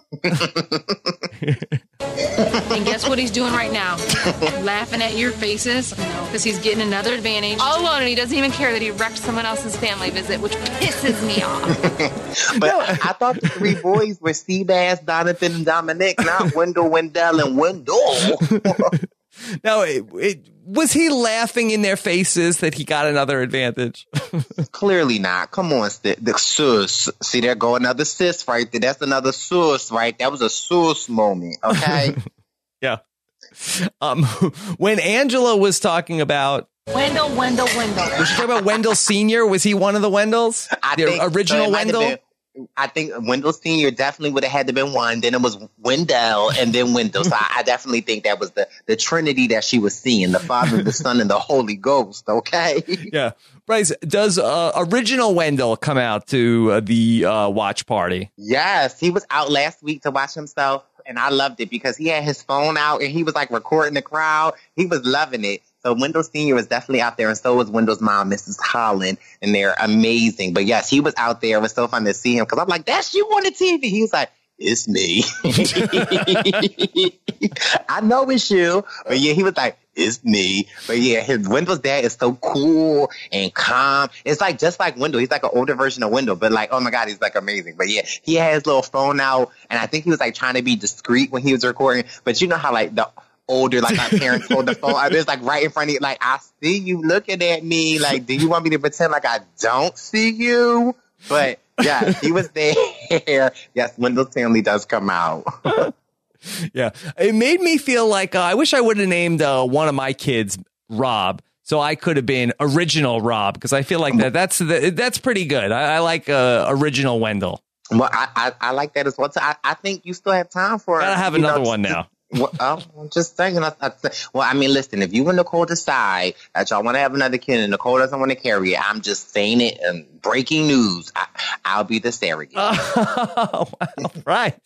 And guess what he's doing right now? Laughing at your faces because he's getting another advantage. All alone, and he doesn't even care that he wrecked someone else's family visit, which pisses me off. But I thought the 3 boys were Seabass, Donathan, and Dominic, not Wendell, and Wendell. Now, was he laughing in their faces that he got another advantage? Clearly not. Come on, the sus. See, there go another sis right there. That's another sus, right? That was a sus moment, okay? Yeah. When Angela was talking about Wendell. was she talking about Wendell Sr.? Was he one of the Wendells? The original Wendell? I think Wendell Sr. definitely would have had to been one. Then it was Wendell and then Wendell. So I definitely think that was the Trinity that she was seeing, the Father, the Son, and the Holy Ghost. Okay. Yeah. Bryce, does original Wendell come out to the watch party? Yes. He was out last week to watch himself. And I loved it because he had his phone out and he was like recording the crowd. He was loving it. So Wendell Sr. was definitely out there, and so was Wendell's mom, Mrs. Holland, and they're amazing. But yes, he was out there. It was so fun to see him because I'm like, that's you on the TV. He was like, it's me. I know it's you. But yeah, he was like, it's me. But yeah, Wendell's dad is so cool and calm. It's like just like Wendell. He's like an older version of Wendell, but like, oh my God, he's like amazing. But yeah, he had his little phone out, and I think he was like trying to be discreet when he was recording. But you know how like the older, like my parents hold the phone. It's like right in front of you. Like, I see you looking at me. Like, do you want me to pretend like I don't see you? But yeah, he was there. Yes, Wendell's family does come out. Yeah, it made me feel like I wish I would have named one of my kids Rob, so I could have been original Rob, because I feel like that's pretty good. I like original Wendell. Well, I like that as well. So I think you still have time for. Gotta have another one now. Well, I'm just saying. Well, I mean, listen, if you and Nicole decide that y'all want to have another kid and Nicole doesn't want to carry it, I'm just saying it. Breaking news. I'll be the surrogate. Oh, wow. Right.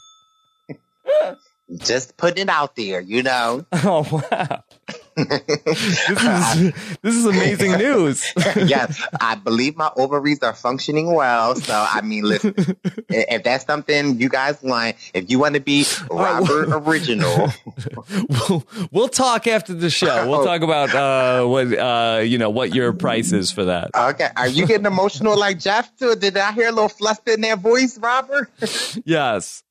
Just putting it out there, you know. Oh, wow. This is amazing news. Yes, I believe my ovaries are functioning well. So, I mean, listen, if that's something you guys want, if you want to be Robert Original. We'll talk after the show. We'll talk about what your price is for that. Okay. Are you getting emotional like Jeff too? Did I hear a little fluster in their voice, Robert? Yes.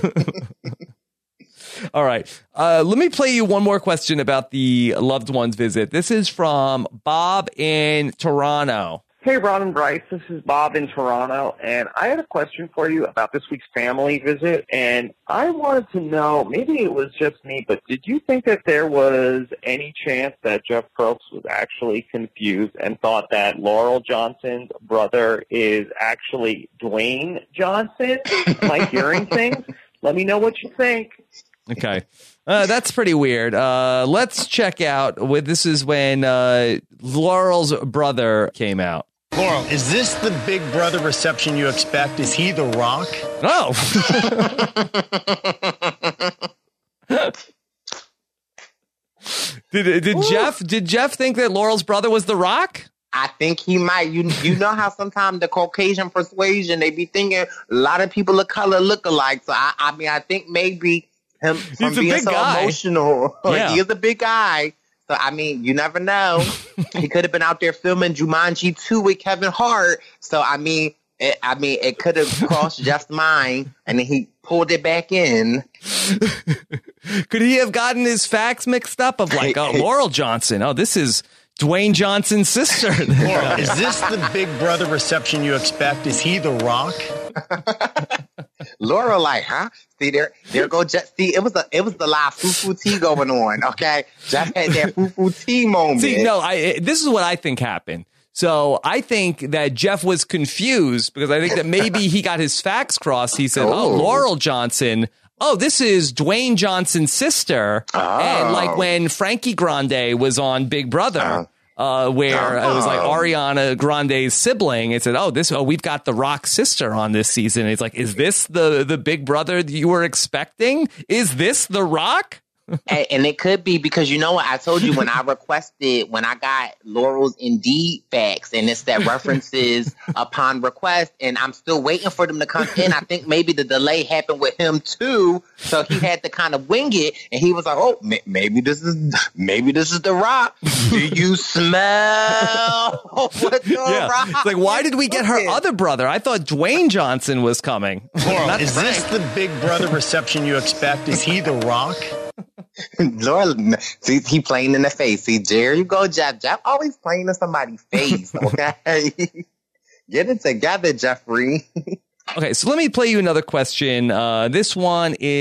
All right. Let me play you one more question about the loved ones visit. This is from Bob in Toronto. Hey, Ron and Bryce. This is Bob in Toronto, and I had a question for you about this week's family visit, and I wanted to know, maybe it was just me, but did you think that there was any chance that Jeff Probst was actually confused and thought that Laurel Johnson's brother is actually Dwayne Johnson? Am I hearing things? Let me know what you think. Okay. That's pretty weird. Let's check out. This is when Laurel's brother came out. Laurel, is this the Big Brother reception you expect? Is he The Rock? Oh. Did Jeff think that Laurel's brother was The Rock? I think he might. You know how sometimes the Caucasian persuasion, they be thinking a lot of people of color look alike. So I mean, I think maybe him from being so emotional. Yeah. He is a big guy. So, I mean, you never know. He could have been out there filming Jumanji 2 with Kevin Hart. So, I mean, it could have crossed Jeff's mind, and then he pulled it back in. Could he have gotten his facts mixed up of like, Laurel Johnson? Oh, this is Dwayne Johnson's sister. Laurel, is this the Big Brother reception you expect? Is he The Rock? Laurel, like, huh? See, there go Jeff. See, it was the live foo-foo tea going on. Okay, Jeff had that foo-foo tea moment. See, no, this is what I think happened. So I think that Jeff was confused because I think that maybe he got his facts crossed. He said, "Oh, Laurel Johnson. Oh, this is Dwayne Johnson's sister." Oh. And like when Frankie Grande was on Big Brother. Where it was like Ariana Grande's sibling. It said, we've got The Rock sister on this season. It's like, is this the Big Brother you were expecting? Is this The Rock? And it could be because you know what I told you when I got Laurel's Indeed facts, and it's that references upon request, and I'm still waiting for them to come in. I think maybe the delay happened with him too, so he had to kind of wing it, and he was like, "Oh, maybe this is The Rock. Do you smell what The Rock?" It's like, why did we get her other brother? I thought Dwayne Johnson was coming. Laurel, is this the Big Brother reception you expect? Is he The Rock? Laurel, see, he playing in the face. See, there you go, Jeff. Jeff always playing in somebody's face, okay? Get it together, Jeffrey. Okay, so let me play you another question. This one is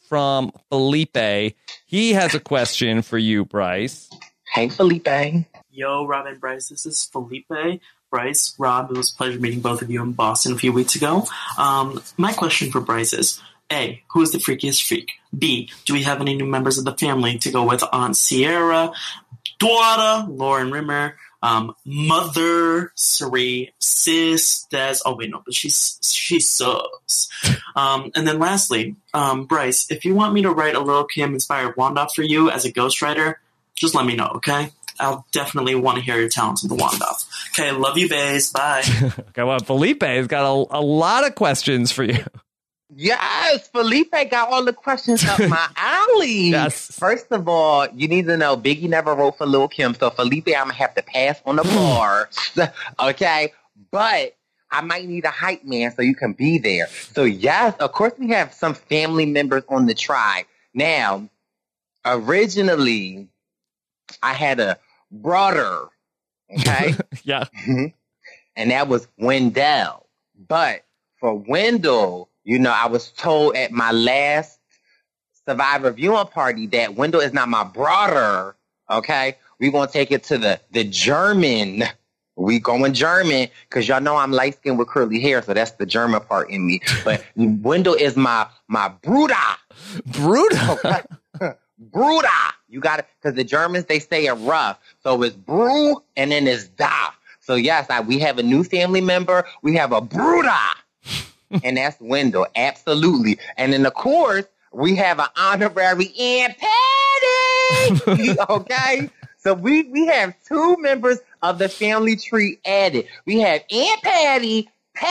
from Felipe. He has a question for you, Bryce. Hey, Felipe. Yo, Rob and Bryce. This is Felipe. Bryce, Rob, it was a pleasure meeting both of you in Boston a few weeks ago. My question for Bryce is, A, who is the freakiest freak? B, do we have any new members of the family to go with Aunt Sierra, daughter, Lauren Rimmer, mother, Sari, sis, Des. Oh, wait, no, but she sucks. And then lastly, Bryce, if you want me to write a Lil' Kim-inspired Wand-Off for you as a ghostwriter, just let me know, okay? I'll definitely want to hear your talents with the Wand-Off. Okay, love you, bays. Bye. Okay, well, Felipe has got a lot of questions for you. Yes, Felipe got all the questions up my alley. Yes. First of all, you need to know Biggie never wrote for Lil' Kim, so Felipe, I'm going to have to pass on the bar. Okay? But I might need a hype man so you can be there. So, yes, of course we have some family members on the tribe. Now, originally, I had a brother, okay? Yeah. And that was Wendell. But for Wendell, you know, I was told at my last Survivor viewing party that Wendell is not my brother, okay? We're going to take it to the German. We going German because y'all know I'm light-skinned with curly hair, so that's the German part in me. But Wendell is my Bruder. Bruder? Okay? Bruder. You got it, because the Germans, they say it rough. So it's Bru and then it's Da. So yes, we have a new family member. We have a Bruder. And that's Wendell, absolutely. And then, of course, we have an honorary Aunt Patty, okay? So we have two members of the family tree added. We have Aunt Patty,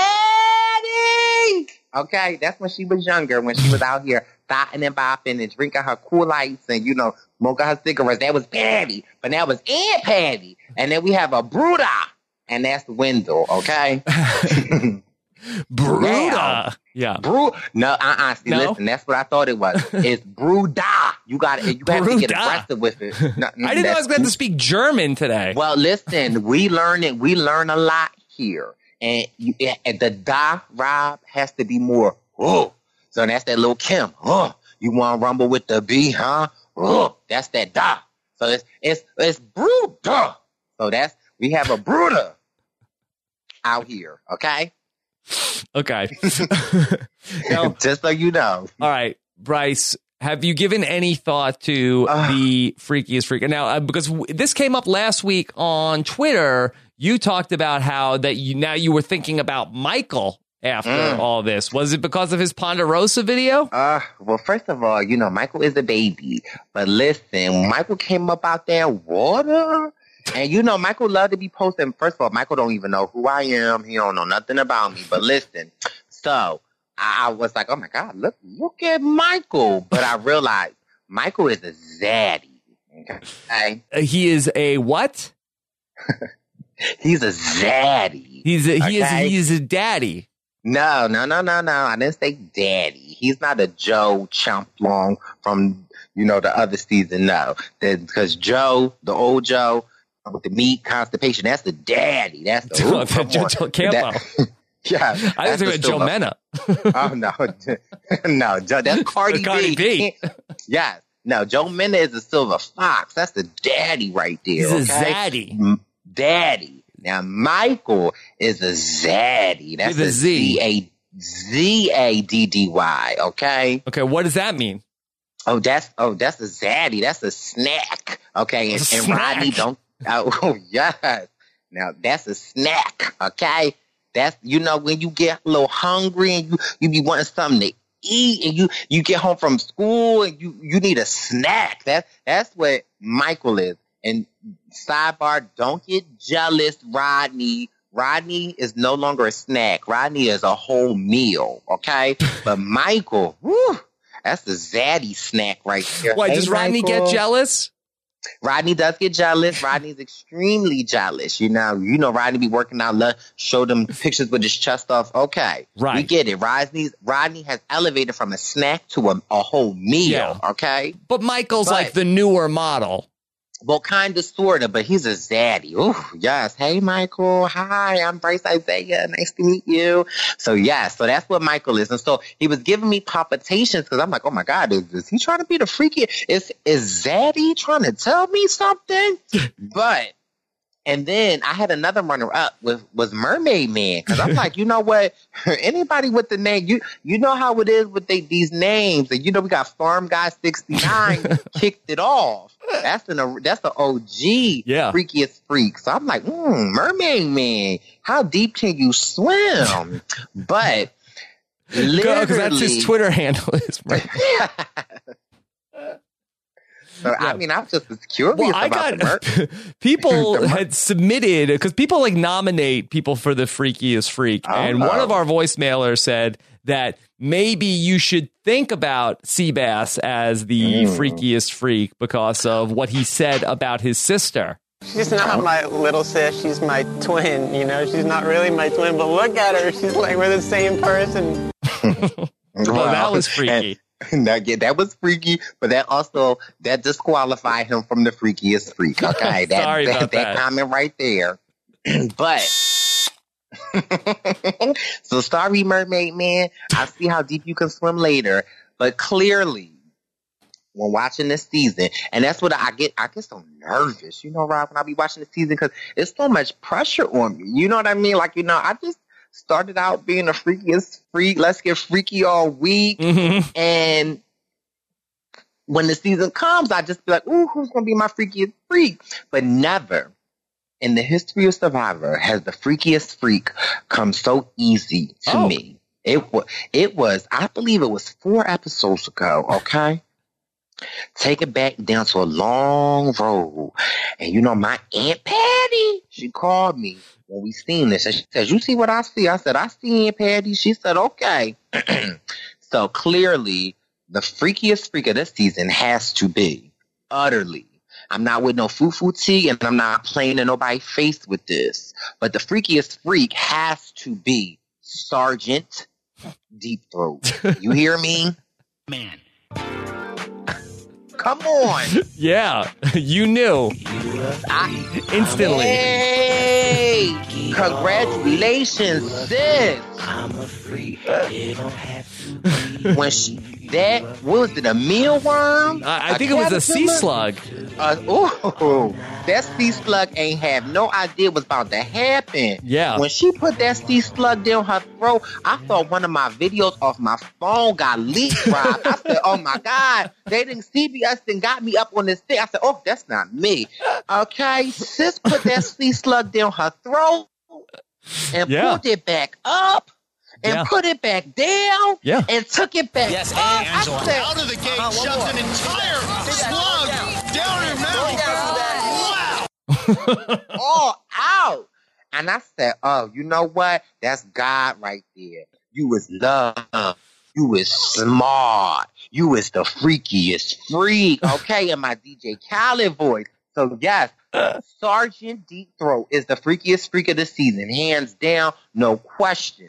okay? That's when she was younger, when she was out here thotting and bopping and drinking her Kool-Aids and, you know, smoking her cigarettes. That was Patty, but that was Aunt Patty. And then we have a Bruder, and that's Wendell, okay? Bruda. Yeah. See, listen, that's what I thought it was. It's Bruda. You have to get aggressive with it. No, I didn't know I was going to speak German today. Well, listen, we learn a lot here. And the da, Rob, has to be more, oh. So that's that Lil' Kim. Oh, you want to rumble with the B, huh? Oh, that's that da. So it's Bruda. So we have a Bruda out here, okay? Okay. Now, just so you know. All right, Bryce, have you given any thought to the freakiest freak? Now, because this came up last week on Twitter, you talked about how that you were thinking about Michael after all this. Was it because of his Ponderosa video? Well, first of all, you know, Michael is a baby. But listen, Michael came up out there in water. And, you know, Michael loved to be posting. First of all, Michael don't even know who I am. He don't know nothing about me. But listen, so I was like, oh, my God, look at Michael. But I realized Michael is a zaddy. Okay? He is a what? He's a zaddy. He is a daddy. No. I didn't say daddy. He's not a Joe Champlon from, you know, the other season. No. Because Joe, the old Joe, with the meat constipation, that's the daddy. That's the Joe Campo. Yeah, I was thinking Joe Mena. Oh no, Joe, that's Cardi B. Yes, no, Joe Mena is a silver fox. That's the daddy right there. He's a zaddy. Daddy. Now Michael is a zaddy. That's a Z-A-Z-A-D-D-Y. Okay. Okay, what does that mean? Oh, that's a zaddy. That's a snack. Okay, and Rodney don't. Oh, yes. Now, that's a snack, okay? That's, you know, when you get a little hungry and you be wanting something to eat and you get home from school and you need a snack. That's what Michael is. And sidebar, don't get jealous, Rodney. Rodney is no longer a snack. Rodney is a whole meal, okay? But Michael, whew, that's the zaddy snack right there. Why, does Rodney get jealous? Rodney does get jealous. Rodney's extremely jealous. You know, Rodney be working out, show them pictures with his chest off. Okay. Right. We get it. Rodney has elevated from a snack to a whole meal. Yeah. Okay. But Michael's like the newer model. Well, kind of, sort of, but he's a zaddy. Oh, yes. Hey, Michael. Hi, I'm Bryce Isaiah. Nice to meet you. So, yes. So that's what Michael is. And so he was giving me palpitations because I'm like, oh, my God, is he trying to be the freaky? Is Zaddy trying to tell me something? But, and then I had another runner-up was Mermaid Man. Because I'm like, you know what? Anybody with the name, you know how it is with these names. And, we got Farm Guy 69 kicked it off. That's the OG freakiest freak. So I'm like, Mermaid Man, how deep can you swim? But literally, because that's his Twitter handle. So, I mean, I was just curious about people had submitted, because people nominate people for the freakiest freak. And one of our voicemailers said that maybe you should think about Seabass as the freakiest freak because of what he said about his sister. She's not my little sis. She's my twin. She's not really my twin, but look at her. She's like, we're the same person. Well, that was freaky. That was freaky, but that disqualified him from the freakiest freak. Okay, Sorry about that comment right there. But so sorry, Mermaid Man. I see how deep you can swim later, but clearly, when watching this season, and that's what I get so nervous, Rob, when I be watching the season because it's so much pressure on me. You know what I mean? I just started out being the freakiest freak. Let's get freaky all week. Mm-hmm. And when the season comes, I just be like, ooh, who's going to be my freakiest freak? But never in the history of Survivor has the freakiest freak come so easy to me. It was, I believe it was 4 episodes ago, okay? Take it back down to a long road. And my Aunt Patty, she called me when we seen this. And she said, you see what I see? I said, I see Aunt Patty. She said, okay. So clearly, the freakiest freak of this season has to be utterly. I'm not with no foo-foo tea, and I'm not playing in nobody's face with this. But the freakiest freak has to be Sergeant Deep Throat. You hear me? Man. Come on. Yeah, you knew. Instantly. Hey, congratulations, sis. I'm a freak. It don't have to When what was it, a mealworm? I think it was a sea slug. That sea slug ain't have no idea what's about to happen. Yeah. When she put that sea slug down her throat, I thought one of my videos off my phone got leaked, Rob. I said, oh my God, they didn't CBS and got me up on this thing. I said, oh, that's not me. Okay, sis put that sea slug down her throat and pulled it back up. And put it back down and took it back up. Angela. I said, Out of the gate, shoved an entire slug down her mouth. Wow. All out. And I said, oh, you know what? That's God right there. You was love. You was smart. You was the freakiest freak. Okay, in my DJ Khaled voice. So, yes, Sergeant Deep Throat is the freakiest freak of the season. Hands down, no question.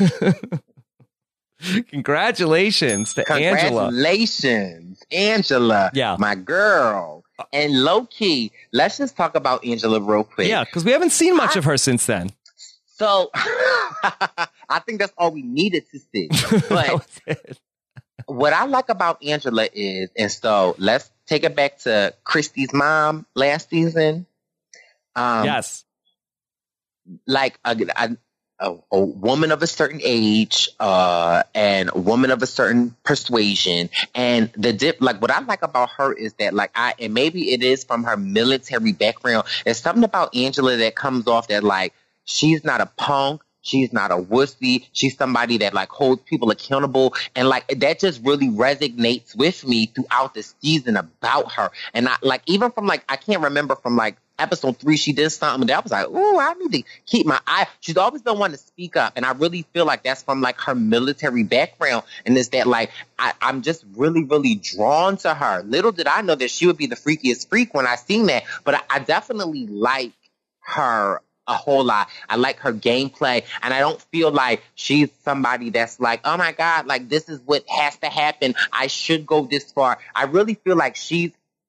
Congratulations to Angela. Congratulations, Angela. Yeah. My girl. And low-key, let's just talk about Angela real quick. Yeah, because we haven't seen much of her since then. So, I think that's all we needed to see. But what I like about Angela is, and so let's take it back to Christy's mom last season. Yes. Like a woman of a certain age and a woman of a certain persuasion. And what I like about her is that and maybe it is from her military background. There's something about Angela that comes off that she's not a punk. She's not a wussy. She's somebody that holds people accountable. And that just really resonates with me throughout the season about her. And even from I can't remember from episode 3, she did something that I was like, ooh, I need to keep my eye. She's always been one to speak up. And I really feel like that's from her military background. And it's that I'm just really, really drawn to her. Little did I know that she would be the freakiest freak when I seen that. But I definitely like her a whole lot. I like her gameplay, and I don't feel like she's somebody that's oh my God, this is what has to happen. I should go this far. I really feel like she's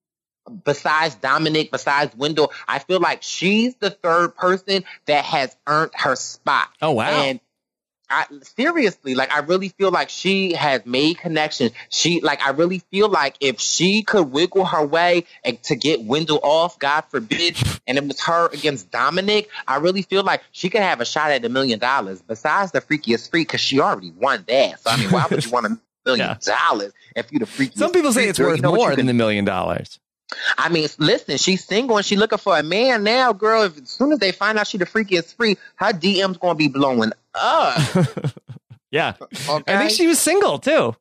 besides Dominic, besides Wendell, I feel like she's the third person that has earned her spot. Oh, wow. And seriously, like, I really feel like she has made connections. I really feel like if she could wiggle her way to get Wendell off, God forbid, and it was her against Dominic, I really feel like she could have a shot at $1 million besides the freakiest freak, because she already won that. So, I mean, why would you want $1 million if you're the freakiest? Some people say it's worth more than $1 million. I mean, listen, she's single and she's looking for a man now, girl. As soon as they find out she the freakiest freak, her DM's going to be blowing up. Yeah. Okay? I think she was single, too.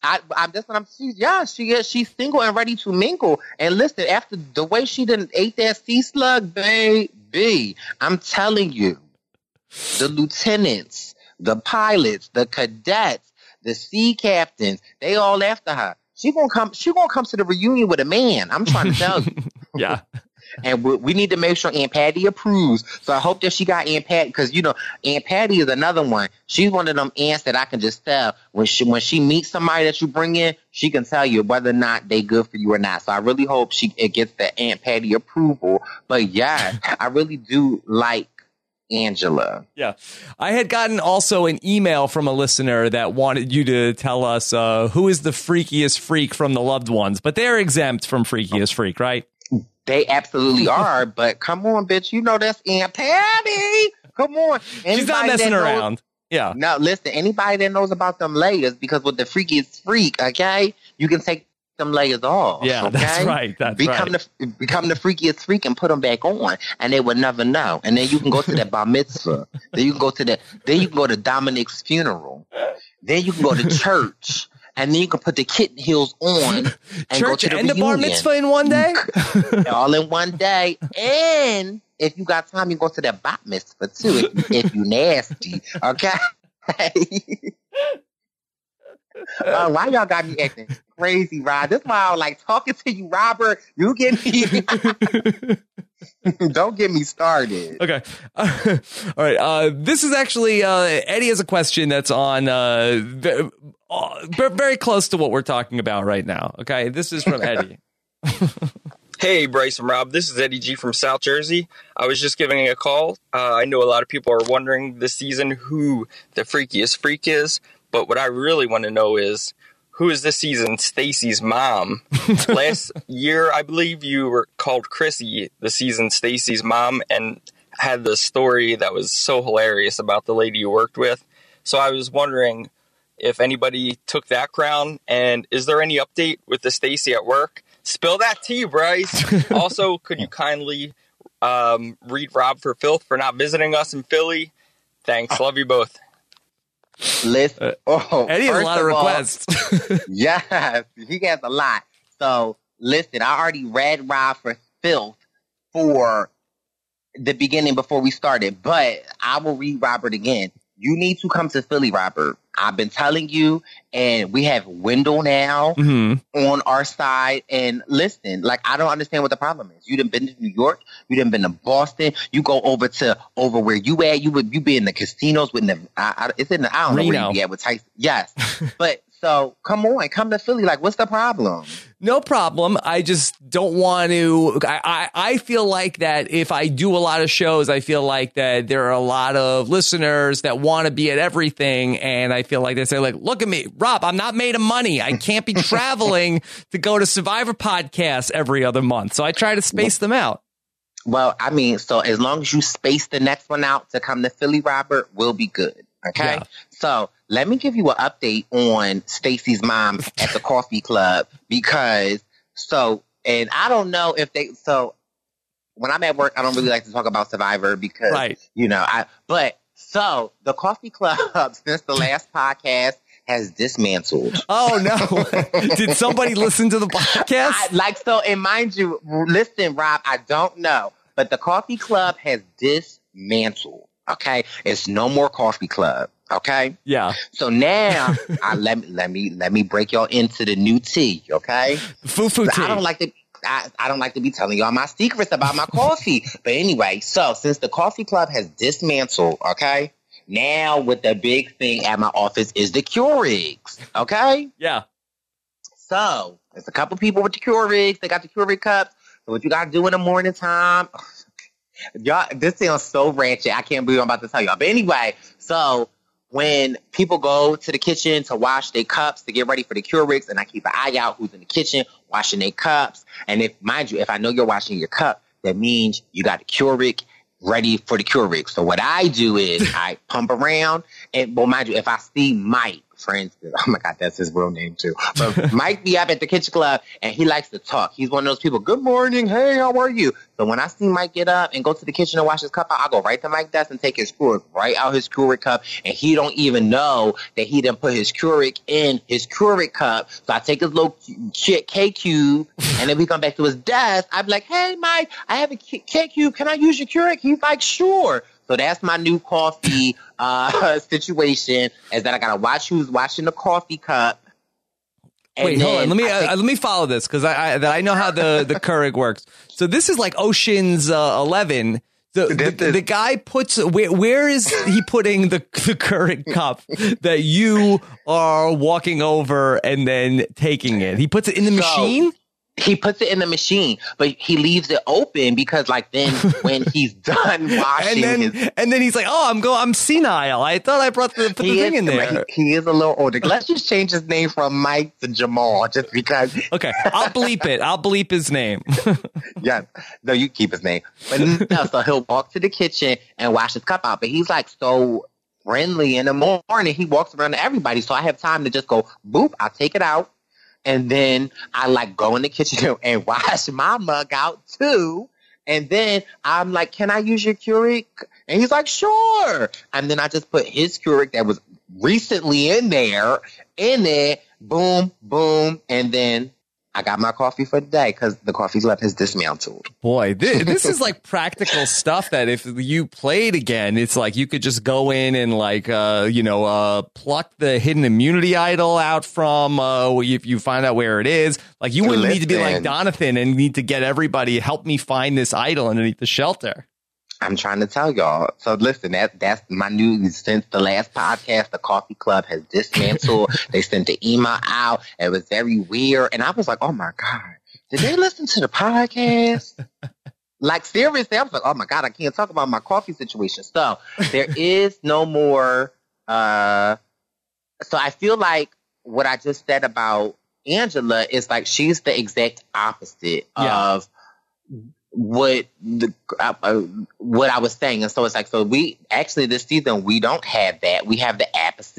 She's single and ready to mingle. And listen, after the way she done ate that sea slug, baby, I'm telling you, the lieutenants, the pilots, the cadets, the sea captains, they all after her. She gonna come to the reunion with a man. I'm trying to tell you. Yeah. And we need to make sure Aunt Patty approves. So I hope that she got Aunt Patty, because, you know, Aunt Patty is another one. She's one of them aunts that I can just tell when she meets somebody that you bring in, she can tell you whether or not they good for you or not. So I really hope it gets the Aunt Patty approval. But yeah, I really do like Angela. Yeah. I had gotten also an email from a listener that wanted you to tell us who is the freakiest freak from the loved ones, but they're exempt from freakiest freak, right? They absolutely are, but come on, bitch. You know that's Aunt Patty. Come on. She's not messing around. Yeah. No, listen, anybody that knows about them layers, because with the freakiest freak, okay, you can take them layers off. Yeah, okay? that's right. Become the freakiest freak and put them back on, and they would never know. And then you can go to that bar mitzvah. Then you can go to Dominic's funeral. Then you can go to church. And then you can put the kitten heels on and church go to the and reunion. the bar mitzvah in one day? All in one day. And if you got time, you go to that bat mitzvah too, if you nasty. Okay? Why y'all got me acting crazy, Rod? This is why I was like talking to you, Robert. You get me. Don't get me started. Okay. All right. This is actually Eddie has a question that's on very close to what we're talking about right now. Okay. This is from Eddie. Hey, Bryce and Rob. This is Eddie G from South Jersey. I was just giving a call. I know a lot of people are wondering this season who the freakiest freak is. But what I really want to know is, who is this season Stacy's mom? Last year, I believe you were called Chrissy the season Stacy's mom and had the story that was so hilarious about the lady you worked with. So I was wondering if anybody took that crown, and is there any update with the Stacy at work? Spill that tea, Bryce. Also, could you kindly read Rob for filth for not visiting us in Philly? Thanks. Love you both. Listen, Eddie has a lot of requests. Yes, he has a lot. So, listen, I already read Rob for filth for the beginning before we started, but I will read Robert again. You need to come to Philly, Robert. I've been telling you, and we have Wendell now on our side. And listen, like, I don't understand what the problem is. You done been to New York. You done been to Boston. You go over where you at. You be in the casinos with the. It's in the. I don't know where you be at with Tyson. Yes, but. So, come on, come to Philly. Like, what's the problem? No problem. I just don't want to. I feel like that if I do a lot of shows, I feel like that there are a lot of listeners that want to be at everything. And I feel like they say, like, look at me, Rob, I'm not made of money. I can't be traveling to go to Survivor podcasts every other month. So I try to space them out. Well, I mean, so as long as you space the next one out to come to Philly, Robert, we'll be good. Okay? Yeah. So let me give you an update on Stacy's mom at the coffee club and I don't know if when I'm at work, I don't really like to talk about Survivor because, so the coffee club since the last podcast has dismantled. Oh, no. Did somebody listen to the podcast? And mind you, listen, Rob, I don't know, but the coffee club has dismantled. Okay, it's no more coffee club. Okay. Yeah. So now, let me break y'all into the new tea. Okay. Foo tea. I don't like to be telling y'all my secrets about my coffee. But anyway, so since the coffee club has dismantled, okay, now with the big thing at my office is the Keurigs. Okay. Yeah. So there's a couple people with the Keurigs. They got the Keurig cups. So what you gotta do in the morning time, y'all, this sounds so ratchet. I can't believe I'm about to tell y'all. But anyway, so when people go to the kitchen to wash their cups to get ready for the Keurigs, and I keep an eye out who's in the kitchen washing their cups. And if, mind you, if I know you're washing your cup, that means you got the Keurig ready for the Keurig. So what I do is I pump around, and well, mind you, if I see Mike, for instance, oh my God, that's his real name too. But Mike be up at the kitchen club and he likes to talk. He's one of those people, good morning, hey, how are you? So when I see Mike get up and go to the kitchen and wash his cup out, I go right to Mike's desk and take his Keurig right out his Keurig cup, and he don't even know that he done put his Keurig in his Keurig cup. So I take his little K-Cube, and then we come back to his desk. I'm like, hey, Mike, I have a K-Cube. Can I use your Keurig? He's like, sure. So that's my new coffee situation, is that I gotta watch who's washing the coffee cup. Wait, hold on. Let me follow this, because I know how the Keurig works. So this is like Ocean's 11. The guy puts where is he putting the Keurig cup that you are walking over and then taking it? He puts it in the machine. He puts it in the machine, but he leaves it open because, like, then when he's done washing, and then he's like, "Oh, I'm senile. I thought I put the thing in there." He is a little older. Let's just change his name from Mike to Jamal, just because. Okay, I'll bleep it. I'll bleep his name. Yes, no, you keep his name. But no, so he'll walk to the kitchen and wash his cup out. But he's like so friendly in the morning. He walks around to everybody, so I have time to just go boop. I'll take it out. And then I like go in the kitchen and wash my mug out too. And then I'm like, can I use your Keurig? And he's like, sure. And then I just put his Keurig that was recently in there, boom, boom. And then I got my coffee for the day because the coffee club has dismantled. Boy, this is like practical stuff that if you played again, it's like you could just go in and like, pluck the hidden immunity idol out from if you find out where it is. Like you wouldn't need to be like Donathan and need to get everybody, help me find this idol underneath the shelter. I'm trying to tell y'all. So listen, that's my news since the last podcast. The coffee club has dismantled. They sent the email out. It was very weird. And I was like, oh my God, did they listen to the podcast? Like seriously, I was like, oh my God, I can't talk about my coffee situation. So there is no more. So I feel like what I just said about Angela is like, she's the exact opposite of what I was saying. And so it's like, so we actually this season we don't have that. We have the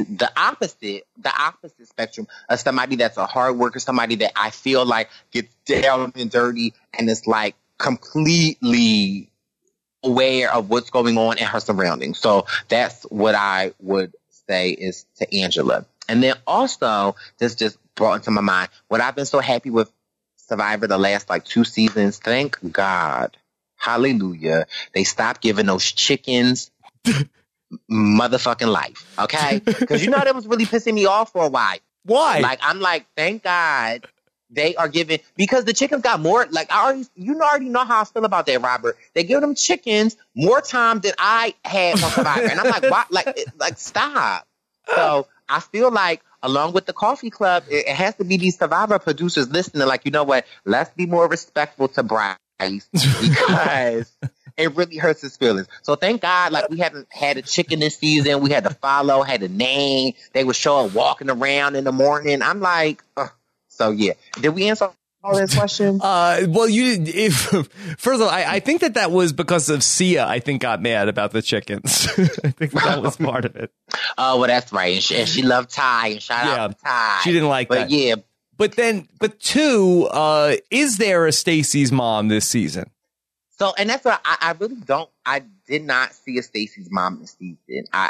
opposite spectrum of somebody that's a hard worker, somebody that I feel like gets down and dirty and is like completely aware of what's going on in her surroundings. So that's what I would say is to Angela. And then also this just brought into my mind what I've been so happy with Survivor the last like 2 seasons. Thank God. Hallelujah. They stopped giving those chickens motherfucking life. Okay? Because you know that was really pissing me off for a while. Why? Like, I'm like, thank God they are giving, because the chickens got more, like, you already know how I feel about that, Robert. They give them chickens more time than I had on Survivor. And I'm like, why? Like, stop. So I feel like, along with the coffee club, it has to be these Survivor producers listening, like, you know what? Let's be more respectful to Bryce because it really hurts his feelings. So thank God, like, we haven't had a chicken this season. We had to follow, had a name. They would show up walking around in the morning. I'm like, ugh. So yeah. Did we answer all those questions? Well, first of all, I think that was because of Sia, I think, got mad about the chickens. I think that was part of it. Oh, well, that's right. And she loved Ty, and shout out to Ty. She didn't like that. But yeah. But two, is there a Stacey's mom this season? So, and that's what I really don't, I did not see a Stacey's mom this season.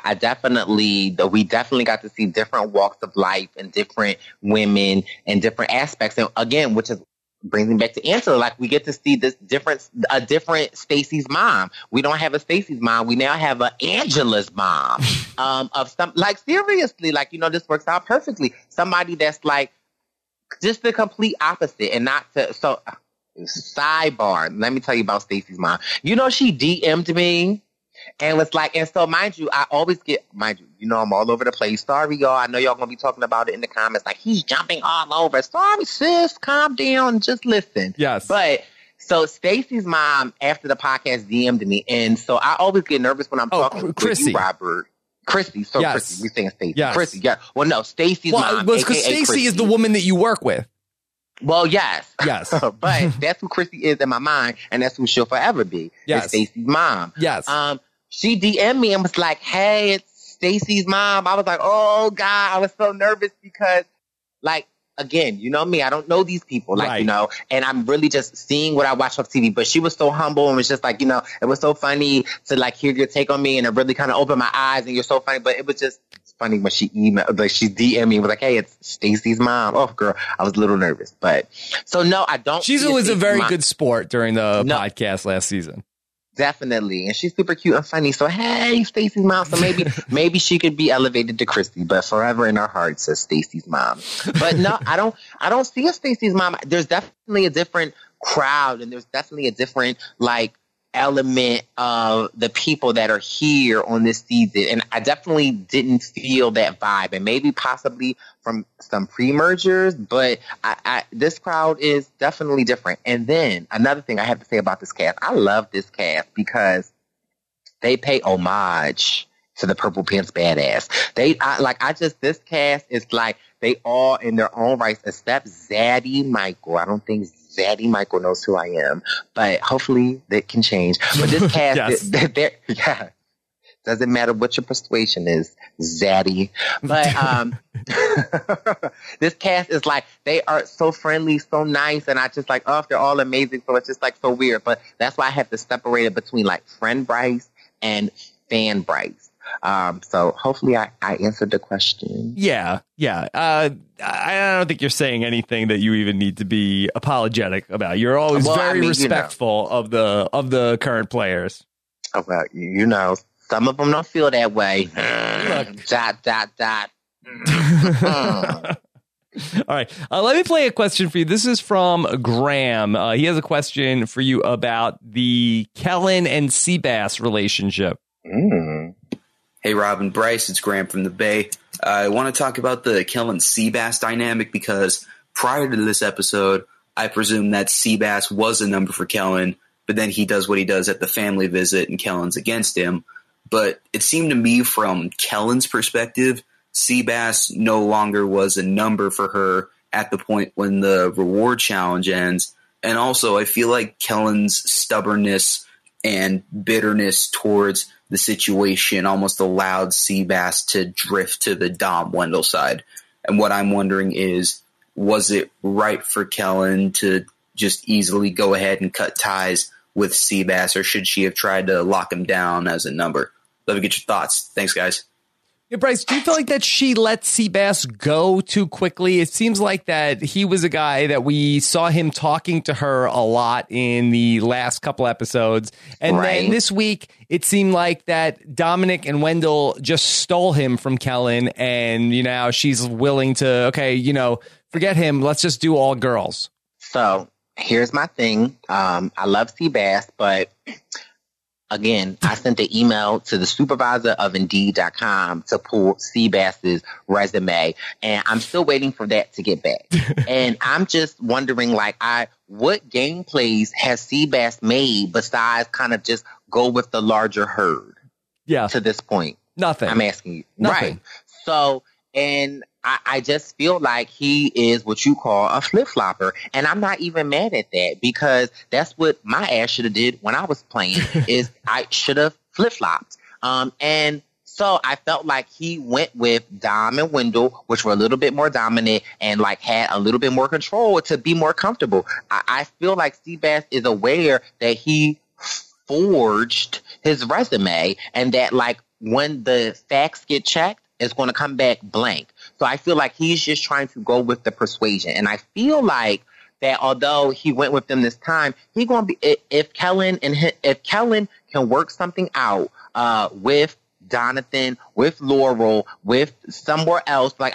We definitely got to see different walks of life and different women and different aspects. And again, which brings me back to Angela, like we get to see a different Stacey's mom. We don't have a Stacey's mom. We now have a Angela's mom. Of some, like, seriously, like, you know, this works out perfectly. Somebody that's like just the complete opposite and not to, so sidebar, let me tell you about Stacey's mom. You know, she DM'd me and was like, and so mind you, I always get, you know, I'm all over the place. Sorry, y'all. I know y'all gonna be talking about it in the comments. Like, he's jumping all over. Sorry, sis, calm down, just listen. Yes. But So Stacey's mom, after the podcast, DM'd me, and so I always get nervous when I'm talking with you, Robert. Chrissy, so yes. Chrissy, we saying Stacey. Yes. Chrissy, yeah. Well, no, Stacey's mom. Well, because Stacey is the woman that you work with. Well, yes. Yes. But that's who Chrissy is in my mind, and that's who she'll forever be. Yes. It's Stacey's mom. Yes. She DM'd me and was like, hey, it's Stacey's mom. I was like, oh, God. I was so nervous because, like, again, you know me, I don't know these people, like, right. you know, and I'm really just seeing what I watch off TV. But she was so humble and was just like, you know, it was so funny to like hear your take on me, and it really kind of opened my eyes, and you're so funny. But it was just funny when she emailed, like she DM'd me and was like, hey, it's Stacey's mom. Oh, girl, I was a little nervous. But so no, I don't. She was a very good sport during the podcast last season. Definitely. And she's super cute and funny. So, hey, Stacey's mom. So maybe she could be elevated to Christy, but forever in our hearts as Stacey's mom. But no, I don't see a Stacey's mom. There's definitely a different crowd, and there's definitely a different, like, element of the people that are here on this season. And I definitely didn't feel that vibe, and maybe possibly from some pre-mergers, but this crowd is definitely different. And then another thing I have to say about this cast, I love this cast because they pay homage to the Purple Pants Badass. This cast is like, they all in their own rights, except Zaddy Michael. I don't think Zaddy Michael knows who I am, but hopefully that can change. But this cast, yes. Doesn't matter what your persuasion is, Zaddy. But this cast is like, they are so friendly, so nice, and I just like, oh, they're all amazing. So it's just like so weird. But that's why I have to separate it between like friend Bryce and fan Bryce. So hopefully I answered the question. Yeah. I don't think you're saying anything that you even need to be apologetic about. You're always very respectful of the current players. Oh, well, you know, some of them don't feel that way. All right. Let me play a question for you. This is from Graham. He has a question for you about the Kellen and Seabass relationship. Hey, Rob and Bryce, it's Graham from the Bay. I want to talk about the Kellen-Seabass dynamic because prior to this episode, I presumed that Seabass was a number for Kellen, but then he does what he does at the family visit and Kellen's against him. But it seemed to me from Kellen's perspective, Seabass no longer was a number for her at the point when the reward challenge ends. And also, I feel like Kellen's stubbornness and bitterness towards the situation almost allowed Seabass to drift to the Dom Wendell side. And what I'm wondering is, was it right for Kellen to just easily go ahead and cut ties with Seabass, or should she have tried to lock him down as a number? Let me get your thoughts. Thanks, guys. Yeah, Bryce, do you feel like that she let Seabass go too quickly? It seems like that he was a guy that we saw him talking to her a lot in the last couple episodes. And then this week, it seemed like that Dominic and Wendell just stole him from Kellen. And, you know, she's willing to, okay, you know, forget him. Let's just do all girls. So here's my thing. I love Seabass, but again, I sent the email to the supervisor of Indeed.com to pull Seabass's resume, and I'm still waiting for that to get back. And I'm just wondering, like, what game plays has Seabass made besides kind of just go with the larger herd? Yeah. To this point, nothing. I'm asking you, nothing. Right? So, and I just feel like he is what you call a flip-flopper. And I'm not even mad at that, because that's what my ass should have did when I was playing, is I should have flip-flopped. And so I felt like he went with Dom and Wendell, which were a little bit more dominant and like had a little bit more control to be more comfortable. I feel like Seabass is aware that he forged his resume, and that like when the facts get checked, it's going to come back blank. So I feel like he's just trying to go with the persuasion. And I feel like that although he went with them this time, he's going to be, if Kellen can work something out with Jonathan, with Laurel, with somewhere else, like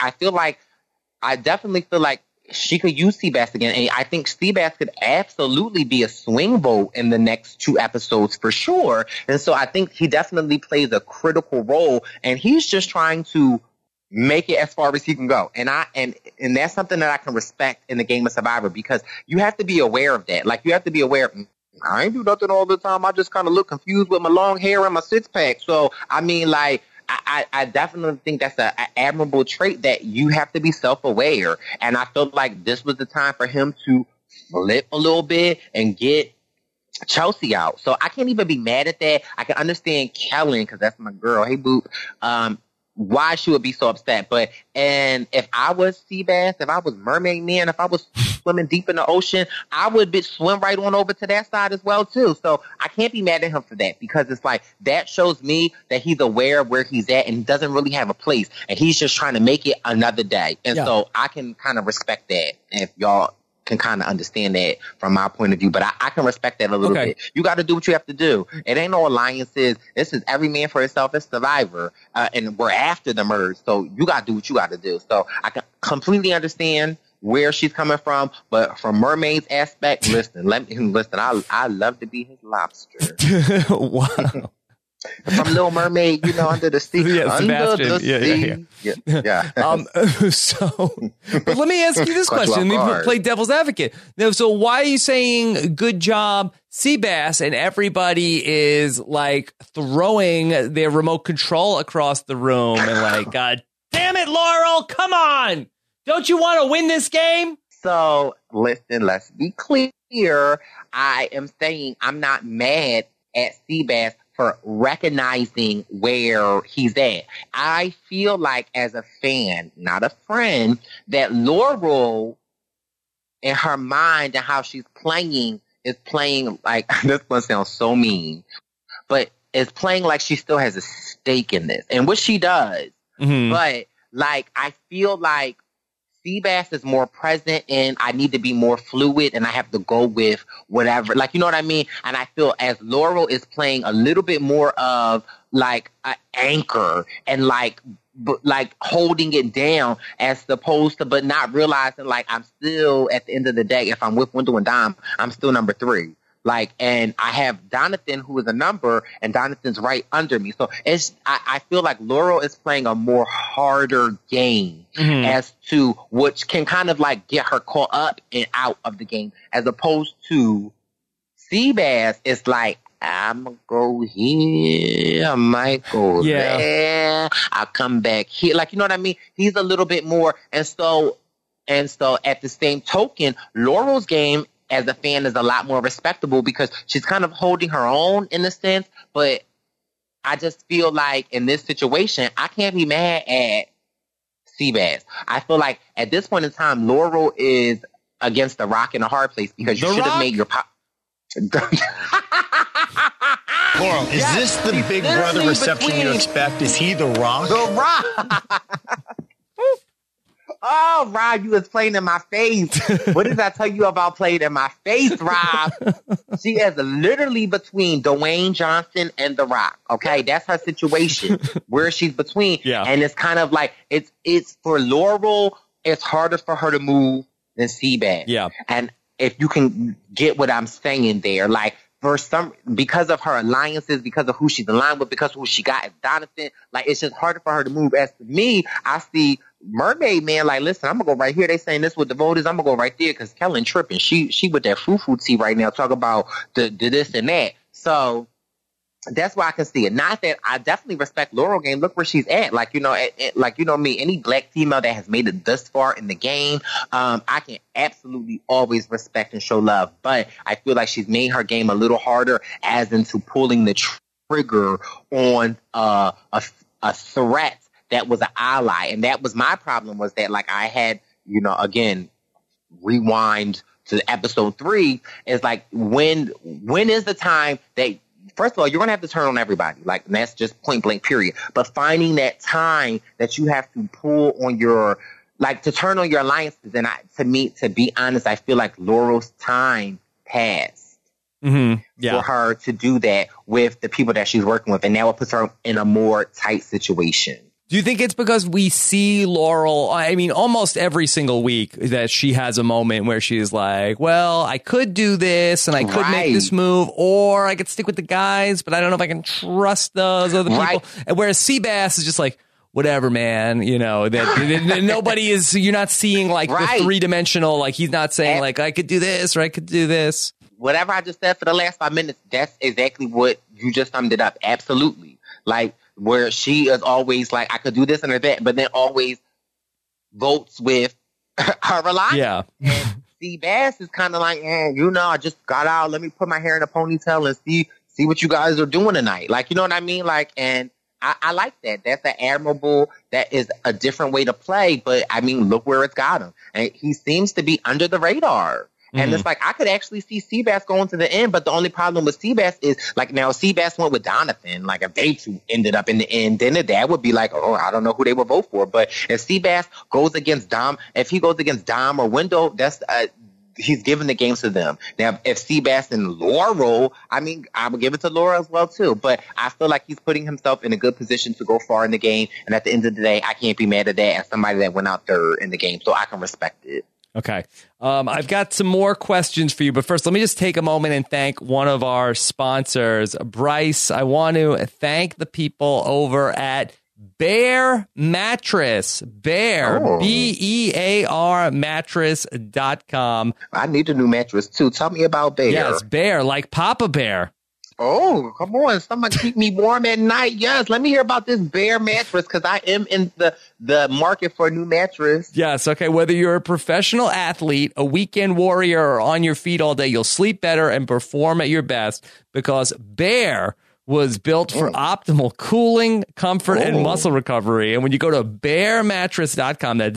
I definitely feel like she could use Seabass again. And I think Seabass could absolutely be a swing vote in the next 2 episodes for sure. And so I think he definitely plays a critical role, and he's just trying to make it as far as he can go. And that's something that I can respect in the game of Survivor, because you have to be aware of that. Like, you have to be aware, I ain't do nothing all the time. I just kind of look confused with my long hair and my six pack. So, I mean, like, I definitely think that's an admirable trait, that you have to be self-aware. And I felt like this was the time for him to flip a little bit and get Chelsea out. So I can't even be mad at that. I can understand Kellen, because that's my girl. Hey, Boop. Why she would be so upset. And if I was Seabass, if I was Mermaid Man, if I was swimming deep in the ocean, I would swim right on over to that side as well too. So I can't be mad at him for that, because it's like, that shows me that he's aware of where he's at and he doesn't really have a place, and he's just trying to make it another day. And so I can kind of respect that, if y'all can kind of understand that from my point of view. But I can respect that a little bit. You got to do what you have to do. It ain't no alliances. This is every man for himself. It's Survivor. And we're after the merge. So you got to do what you got to do. So I can completely understand where she's coming from. But from Mermaid's aspect, listen, I love to be his lobster. Wow. From Little Mermaid, under the sea. Under the sea. Yeah. But let me ask you this question. Let me play devil's advocate. Now, so why are you saying good job, Seabass, and everybody is like throwing their remote control across the room and like, God damn it, Laurel, come on. Don't you want to win this game? So, listen, let's be clear. I am saying I'm not mad at Seabass for recognizing where he's at. I feel like, as a fan, not a friend, that Laurel, in her mind and how she's playing, is playing like, this one sounds so mean, but is playing like she still has a stake in this, and which she does. Mm-hmm. But like, I feel like Seabass is more present, and I need to be more fluid, and I have to go with whatever. Like, you know what I mean? And I feel as Laurel is playing a little bit more of like an anchor and like holding it down, as opposed to, but not realizing like, I'm still, at the end of the day, if I'm with Wendell and Dom, I'm still number 3. Like, and I have Donathan, who is a number, and Donathan's right under me. So I feel like Laurel is playing a more harder game, mm-hmm. as to which can kind of like get her caught up and out of the game, as opposed to Seabass is like, I'm gonna go here, I might go there, I'll come back here. Like, you know what I mean? He's a little bit more, and so at the same token, Laurel's game as a fan is a lot more respectable, because she's kind of holding her own in a sense. But I just feel like in this situation, I can't be mad at Seabass. I feel like at this point in time, Laurel is against the rock in a hard place, because you should have made your Laurel, is this the Big Brother reception you expect? Is he the Rock? The Rock. Oh, Rob, you was playing in my face. What did I tell you about playing in my face, Rob? She is literally between Dwayne Johnson and The Rock. Okay, that's her situation, where she's between. Yeah. And it's kind of like, it's for Laurel, it's harder for her to move than Seabass. Yeah. And if you can get what I'm saying there, like, because of her alliances, because of who she's aligned with, because of who she got as Donathan, like, it's just harder for her to move. As for me, I see Mermaid Man, like, listen, I'm gonna go right here. They saying this with the voters, I'm gonna go right there, because Kellen tripping. She with that foo-foo tea right now, talk about the this and that. So that's why I can see it. Not that I definitely respect Laurel game. Look where she's at. Like, like, me, any black female that has made it thus far in the game, I can absolutely always respect and show love. But I feel like she's made her game a little harder, as into pulling the trigger on a threat that was an ally. And that was my problem, was that, like, I had, again, rewind to episode 3, is like, when is the time that, first of all, you're going to have to turn on everybody. Like, and that's just point blank, period. But finding that time that you have to pull on your, like, to turn on your alliances. And to be honest, I feel like Laurel's time passed for her to do that with the people that she's working with. And now it puts her in a more tight situation. Do you think it's because we see Laurel, I mean, almost every single week, that she has a moment where she's like, well, I could do this and I could make this move, or I could stick with the guys, but I don't know if I can trust those other people. And whereas Seabass is just like, whatever, man, you know, that nobody is, you're not seeing like the 3-dimensional, like he's not saying like, I could do this or I could do this. Whatever I just said for the last 5 minutes, that's exactly what you just summed it up. Absolutely. Like, where she is always like, I could do this and that, but then always votes with her a lot. Yeah. And Seabass is kind of like, I just got out. Let me put my hair in a ponytail and see what you guys are doing tonight. Like, you know what I mean? Like, and I like that. That's an admirable, that is a different way to play. But I mean, look where it's got him. And he seems to be under the radar. And it's like, I could actually see Seabass going to the end, but the only problem with Seabass is, like, now Seabass went with Donathan. Like, if they two ended up in the end, then the dad would be like, oh, I don't know who they would vote for. But if Seabass goes against Dom, if he goes against Dom or Wendell, that's, he's giving the games to them. Now, if Seabass and Laurel, I mean, I would give it to Laurel as well, too. But I feel like he's putting himself in a good position to go far in the game. And at the end of the day, I can't be mad at that as somebody that went out third in the game. So I can respect it. Okay. I've got some more questions for you, but first, let me just take a moment and thank one of our sponsors, Bryce. I want to thank the people over at Bear Mattress. Bear, BEAR mattress.com. I need a new mattress, too. Tell me about Bear. Yes, Bear, like Papa Bear. Oh, come on. Someone keep me warm at night. Yes, let me hear about this Bear mattress because I am in the market for a new mattress. Yes, okay. Whether you're a professional athlete, a weekend warrior, or on your feet all day, you'll sleep better and perform at your best because Bear was built for optimal cooling, comfort, and muscle recovery. And when you go to bearmattress.com, that's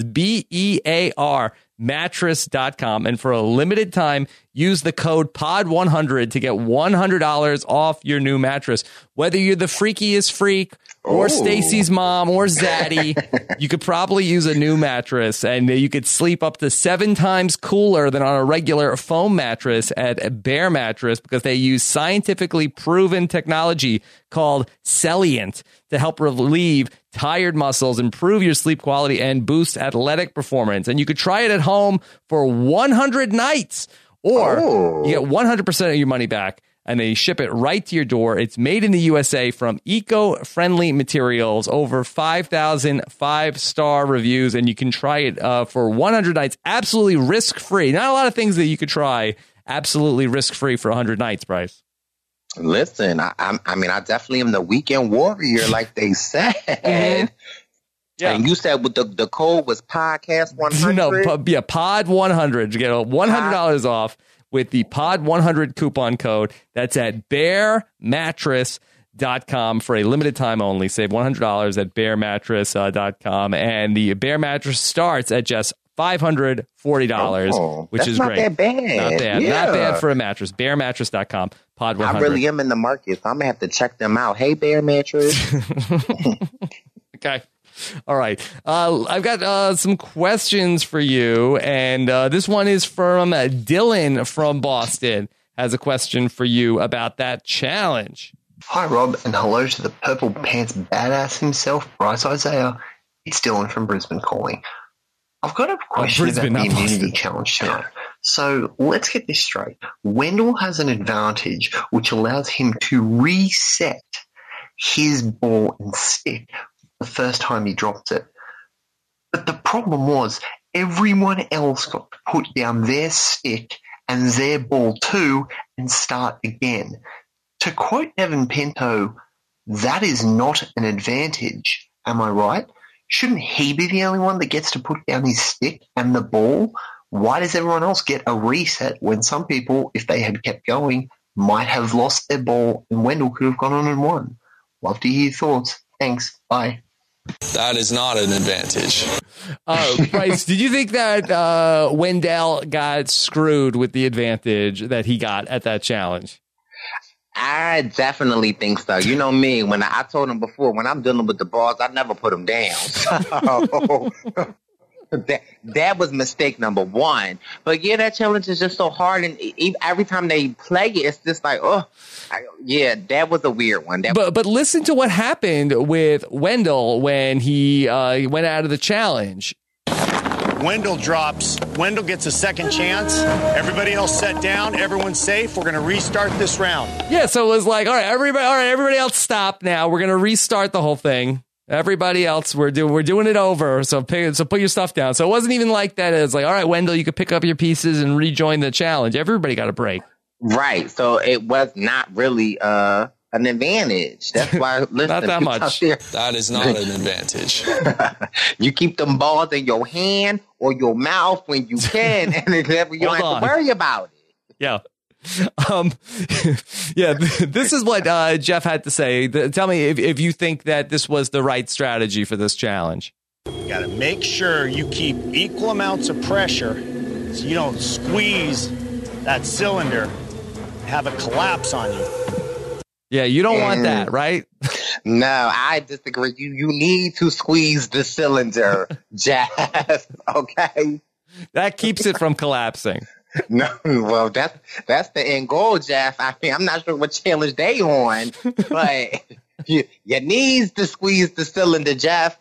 BEAR mattress.com, and for a limited time, use the code POD100 to get $100 off your new mattress. Whether you're the freakiest freak or Stacy's mom or Zaddy, you could probably use a new mattress, and you could sleep up to 7 times cooler than on a regular foam mattress at Bear Mattress because they use scientifically proven technology called Celliant to help relieve tired muscles, improve your sleep quality, and boost athletic performance. And you could try it at home for 100 nights, or you get 100% of your money back, and they ship it right to your door. It's made in the USA from eco-friendly materials, over 5,000 5-star reviews, and you can try it for 100 nights, absolutely risk-free. Not a lot of things that you could try absolutely risk-free for 100 nights, Bryce. Listen, I mean, I definitely am the weekend warrior, like they said. Yeah. And you said with the code was podcast 100? No, pod 100. You get $100 off with the pod 100 coupon code. That's at bearmattress.com for a limited time only. Save $100 at bearmattress.com. And the Bear Mattress starts at just $540, which is great. Not that bad. Not bad. Yeah. Not bad for a mattress. Bearmattress.com. Pod 100. I really am in the market, so I'm going to have to check them out. Hey, Bear Mattress. Okay. All right. I've got some questions for you, and this one is from Dylan from Boston. Has a question for you about that challenge. Hi, Rob, and hello to the Purple Pants badass himself, Bryce Isaiah. It's Dylan from Brisbane calling. I've got a question about the immunity challenge tonight. So let's get this straight. Wendell has an advantage which allows him to reset his ball and stick the first time he drops it. But the problem was everyone else got to put down their stick and their ball too and start again. To quote Evan Pinto, that is not an advantage. Am I right? Shouldn't he be the only one that gets to put down his stick and the ball? Why does everyone else get a reset when some people, if they had kept going, might have lost their ball and Wendell could have gone on and won? Love to hear your thoughts. Thanks. Bye. That is not an advantage. Bryce, did you think that Wendell got screwed with the advantage that he got at that challenge? I definitely think so. You know me, when I told him before, when I'm dealing with the balls, I never put them down. So that was mistake number one. But yeah, that challenge is just so hard. And every time they play it, it's just like, yeah, that was a weird one. But listen to what happened with Wendell when he went out of the challenge. Wendell drops. Wendell gets a second chance. Everybody else set down. Everyone's safe. We're going to restart this round. Yeah, so it was like, all right, everybody else stop now. We're going to restart the whole thing. Everybody else, we're doing it over. So put your stuff down. So it wasn't even like that. It was like, all right, Wendell, you could pick up your pieces and rejoin the challenge. Everybody got a break. Right. So it was not really an advantage. That's why, listen, not that much. That is not an advantage. You keep them balls in your hand or your mouth when you can, and you don't have to worry about it. Yeah. This is what Jeff had to say. Tell me if you think that this was the right strategy for this challenge. You got to make sure you keep equal amounts of pressure so you don't squeeze that cylinder and have it collapse on you. Yeah, you don't want that, right? No, I disagree. You need to squeeze the cylinder, Jeff. Okay? That keeps it from collapsing. No, well, that's the end goal, Jeff. I mean, I'm not sure what challenge they on, but you need to squeeze the cylinder, Jeff.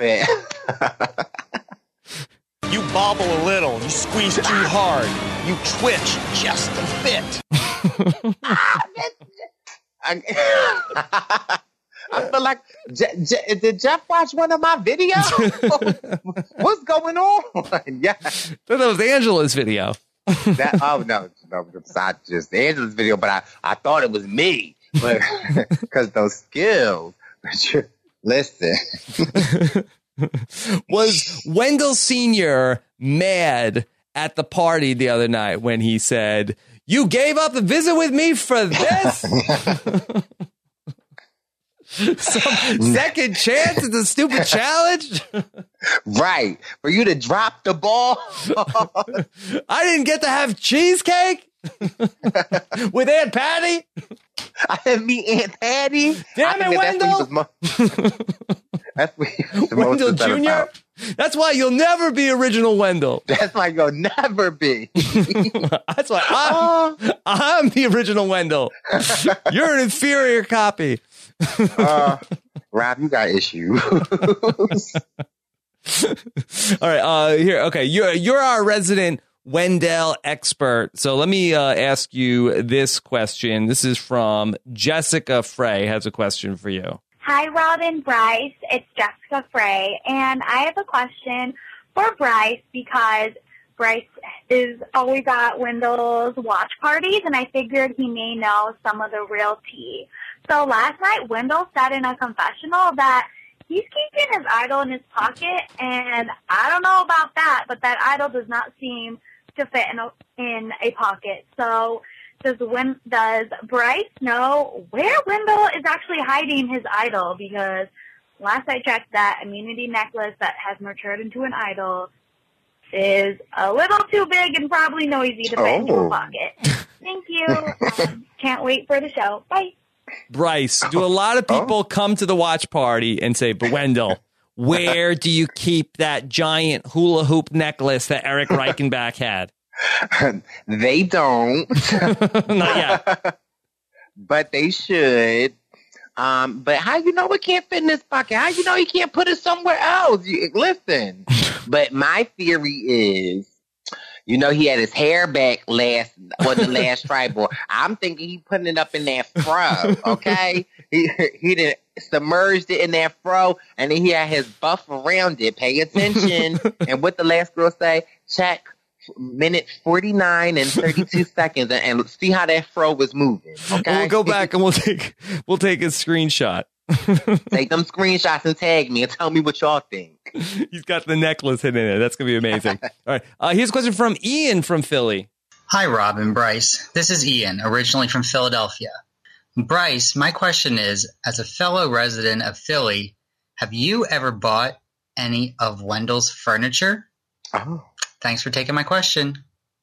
You bobble a little, you squeeze too hard, you twitch just a bit. I feel like, did Jeff watch one of my videos? What's going on? Yeah. That was Angela's video. No, it's not just Angela's video, but I thought it was me, but because those skills. Listen, was Wendell Sr. mad at the party the other night when he said, "You gave up a visit with me for this"? Some second chance at the stupid challenge? Right. For you to drop the ball. I didn't get to have cheesecake with Aunt Patty. I didn't meet Aunt Patty. Damn it, Wendell. Wendell Jr.? That's why you'll never be original Wendell. That's why you'll never be. That's why I'm the original Wendell. You're an inferior copy. Rob, you got issues. All right, here. Okay, you're our resident Wendell expert. So let me ask you this question. This is from Jessica Frey. Has a question for you. Hi, Rob and Bryce. It's Jessica Frey, and I have a question for Bryce because Bryce is always at Wendell's watch parties, and I figured he may know some of the real tea. So last night, Wendell said in a confessional that he's keeping his idol in his pocket, and I don't know about that, but that idol does not seem to fit in a pocket. So does Bryce know where Wendell is actually hiding his idol? Because last I checked, that immunity necklace that has matured into an idol is a little too big and probably noisy to fit into a pocket. Thank you. Can't wait for the show. Bye. Bryce, do a lot of people come to the watch party and say, but Wendell, where do you keep that giant hula hoop necklace that Eric Reichenbach had? They don't. Not yet. But they should. But how you know it can't fit in this pocket? How you know he can't put it somewhere else? Listen. But my theory is, you know, he had his hair back the last tribal. I'm thinking he putting it up in that fro, okay? He done submerged it in that fro, and then he had his buff around it. Pay attention. And what the last girl say? Check minute 49 and 32 seconds and see how that fro was moving, okay? We'll go back and we'll take a screenshot. Take them screenshots and tag me and tell me what y'all think. He's got the necklace hidden in it. That's going to be amazing. All right. Here's a question from Ian from Philly. Hi, Rob and Bryce. This is Ian, originally from Philadelphia. Bryce, my question is, as a fellow resident of Philly, have you ever bought any of Wendell's furniture? Oh. Thanks for taking my question.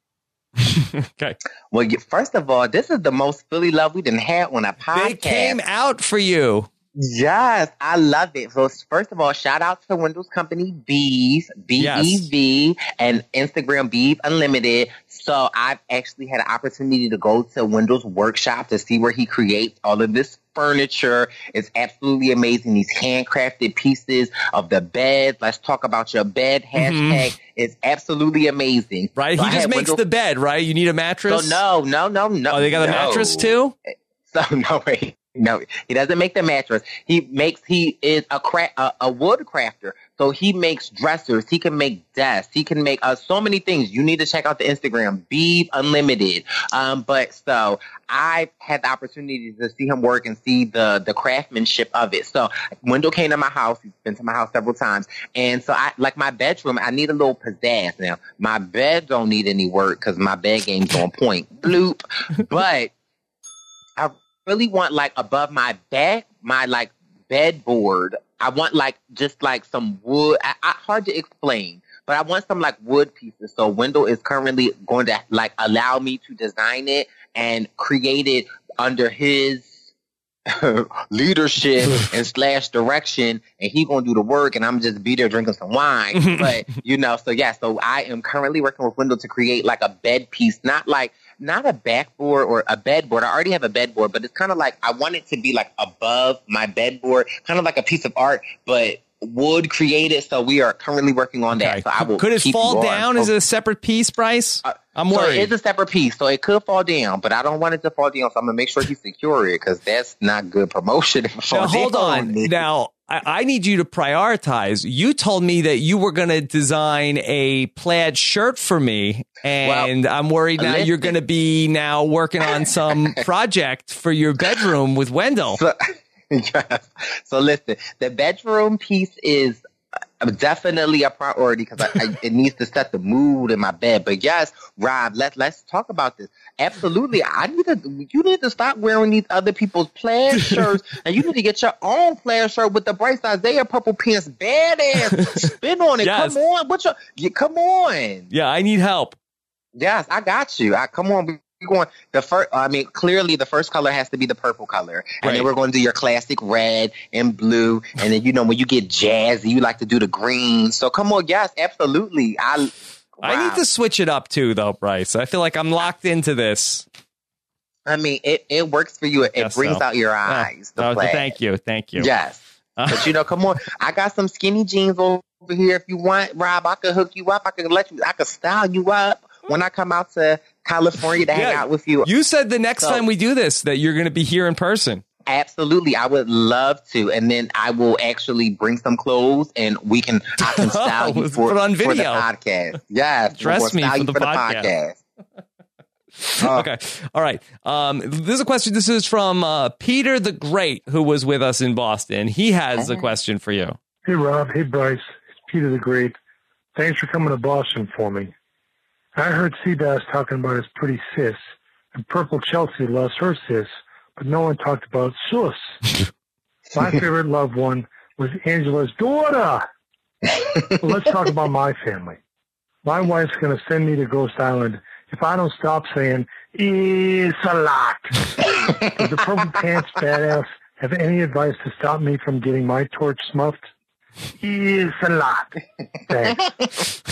Okay. Well, first of all, this is the most Philly love we done had on a podcast. They came out for you. Yes, I love it. So first of all, shout out to Wendell's company, Beeve, B-E-V, and Instagram, Beeve Unlimited. So I've actually had an opportunity to go to Wendell's workshop to see where he creates all of this furniture. It's absolutely amazing. These handcrafted pieces of the bed. Let's talk about your bed. Hashtag. It's absolutely amazing. Right? So he just makes the bed, right? You need a mattress? So no. Oh, they got a mattress too? So no, wait. No, he doesn't make the mattress. He is a wood crafter. So he makes dressers. He can make desks. He can make so many things. You need to check out the Instagram, Beeb Unlimited. But so I've had the opportunity to see him work and see the craftsmanship of it. So Wendell came to my house. He's been to my house several times. And so I like my bedroom. I need a little pizzazz now. My bed don't need any work because my bed game's on point. Bloop. But I really want like above my bed, my like bedboard. I want like just like some wood. Hard to explain, but I want some like wood pieces. So Wendell is currently going to like allow me to design it and create it under his leadership and / direction, and he gonna do the work, and I'm just be there drinking some wine. But so I am currently working with Wendell to create like a bed piece, not a backboard or a bedboard. I already have a bedboard, but it's kind of like I want it to be like above my bedboard, kind of like a piece of art, but wood created. So we are currently working on that. So I will. Could it fall down? Is it a separate piece, Bryce? I'm worried. So it is a separate piece, so it could fall down, but I don't want it to fall down. So I'm gonna make sure he secure it because that's not good promotion. Now hold on. Now I need you to prioritize. You told me that you were going to design a plaid shirt for me, and I'm worried now you're going to be now working on some project for your bedroom with Wendell. So listen, the bedroom piece is definitely a priority because it needs to set the mood in my bed. But yes, Rob, let's talk about this. Absolutely, you need to stop wearing these other people's plaid shirts, and you need to get your own plaid shirt with the Bryce Isaiah purple pants badass spin on it. Yes. Come on, come on. Yeah, I need help. Yes, I got you. Come on. Going clearly the first color has to be the purple color, and then we're going to do your classic red and blue, and then when you get jazzy, you like to do the green. So come on, yes, absolutely. I need to switch it up too, though, Bryce. I feel like I'm locked into this. I mean, it works for you. It brings out your eyes. Thank you. Yes, but come on, I got some skinny jeans over here. If you want, Rob, I could hook you up. I could style you up when I come out to California to hang out with you. You said the next time we do this that you're going to be here in person. Absolutely. I would love to. And then I will actually bring some clothes and I can style you for the podcast. Yes. Dress me for the podcast. Okay. All right. This is a question. This is from Peter the Great, who was with us in Boston. He has a question for you. Hey, Rob. Hey, Bryce. It's Peter the Great. Thanks for coming to Boston for me. I heard Seabass talking about his pretty sis, and Purple Chelsea loves her sis, but no one talked about sus. My favorite loved one was Angela's daughter. Well, let's talk about my family. My wife's going to send me to Ghost Island if I don't stop saying, "It's a lot." Does the Purple Pants Badass have any advice to stop me from getting my torch smuffed? It's a lot. Thanks.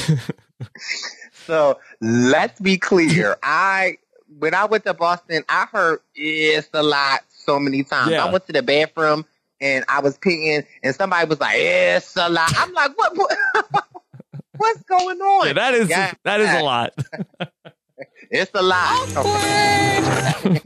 So let's be clear. When I went to Boston, I heard "it's a lot" so many times. Yeah. I went to the bathroom and I was peeing, and somebody was like, "It's a lot." I'm like, what? What's going on? Yeah, that is a lot. It's a lot. Okay.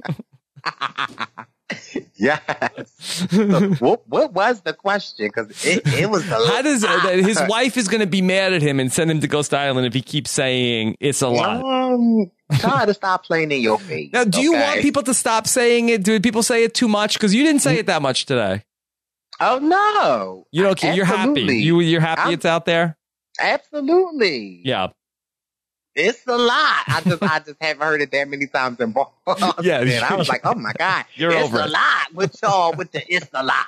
Yes. So, what was the question? Because it was a lot. How does his wife is going to be mad at him and send him to Ghost Island if he keeps saying it's a lot? Try to stop playing in your face. Now, do you want people to stop saying it? Do people say it too much? Because you didn't say it that much today. Oh no, you don't care. You're happy. You're happy it's out there. Absolutely. Yeah. It's a lot. I just haven't heard it that many times in Boston. Yeah, and I was like, oh my God, it's a lot with y'all with the "it's a lot."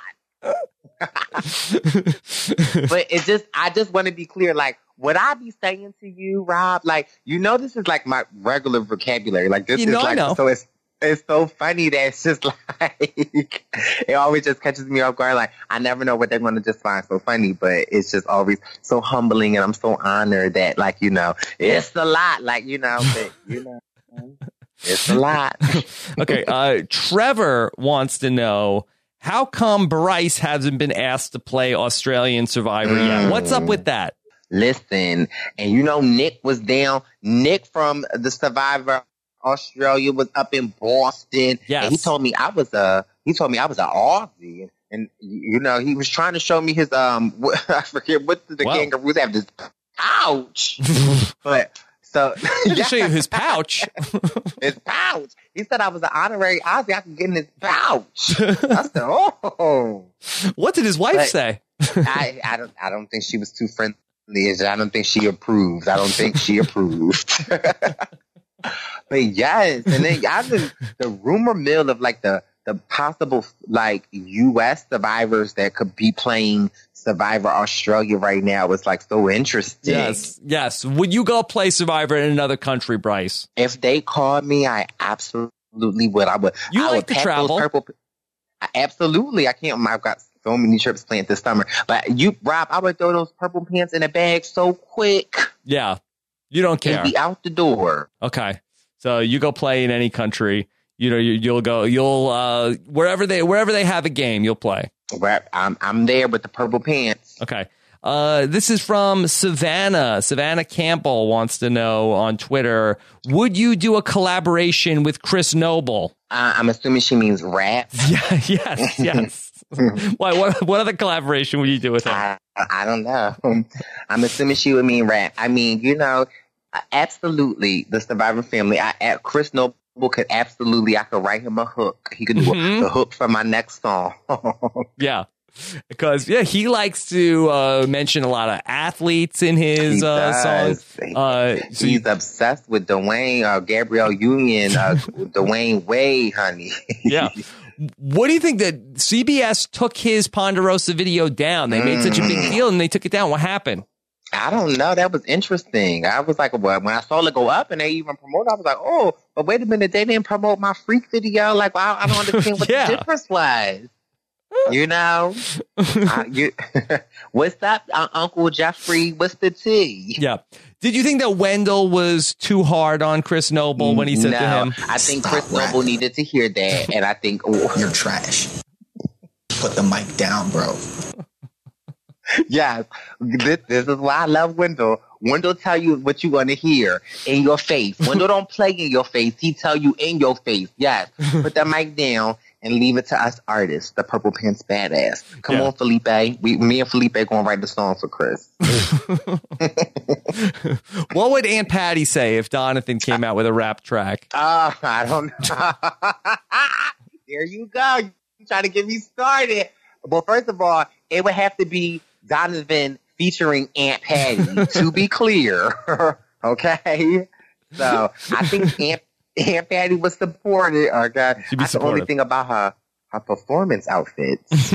But I just want to be clear. Like, what I be saying to you, Rob, like, this is like my regular vocabulary. Like, this is like, I know. So it's so funny that it's just like, it always just catches me off guard. Like, I never know what they're going to just find so funny, but it's just always so humbling, and I'm so honored that, like, it's a lot. Like, but, it's a lot. Okay. Trevor wants to know, how come Bryce hasn't been asked to play Australian Survivor yet? What's up with that? Listen, and Nick was down. Nick from the Survivor Australia was up in Boston. Yes. And he told me I was a He told me I was an Aussie, and you know, he was trying to show me his I forget what the kangaroos have, this pouch, but. So to show you his pouch. His pouch. He said I was an honorary Aussie. I could get in his pouch. I said, oh. What did his wife say? I don't think she was too friendly. I don't think she approved. But yes, and then the rumor mill of like the possible like U.S. survivors that could be playing Survivor Australia right now is like so interesting. Yes. Would you go play Survivor in another country, Bryce? If they called me, I absolutely would. I would. You I like would to travel? Absolutely, I can't. I've got so many trips planned this summer. But Rob, I would throw those purple pants in a bag so quick. Yeah, you don't care. And be out the door. Okay, so you go play in any country. You know, you'll go. You'll wherever they have a game, you'll play. I'm there with the purple pants. Okay. This is from Savannah. Savannah Campbell wants to know on Twitter, would you do a collaboration with Chris Noble? I'm assuming she means rap. Yes. Why? What other collaboration would you do with him? I don't know. I'm assuming she would mean rap. I mean, you know, absolutely, the Survivor family. Chris Noble could absolutely, I could write him a hook. He could do the hook for my next song. Yeah. Because, he likes to mention a lot of athletes in his songs. He's obsessed with Dwayne, Gabrielle Union, Dwayne Wade, honey. Yeah. What do you think that CBS took his Ponderosa video down? They made such a big deal and they took it down. What happened? I don't know. That was interesting. I was like, well, when I saw it go up and they even promoted, I was like, oh, but wait a minute. They didn't promote my freak video. Like, well, I don't understand what the difference was. You know? What's up, Uncle Jeffrey? What's the tea? Yeah. Did you think that Wendell was too hard on Chris Noble when he said to him? I think Chris Noble needed to hear that. And I think, you're trash. Put the mic down, bro. Yes, this is why I love Wendell. Wendell tell you what you want to hear in your face. Wendell don't play in your face. He tell you in your face. Yes, put that mic down and leave it to us artists, the Purple Pants Badass. Come on, Felipe. Me and Felipe going to write the song for Chris. What would Aunt Patty say if Donathan came out with a rap track? I don't know. There you go. You trying to get me started. Well, first of all, it would have to be Donovan featuring Aunt Patty, to be clear. Okay? So I think Aunt Patty was supported. Okay? That's the only thing about her performance outfits.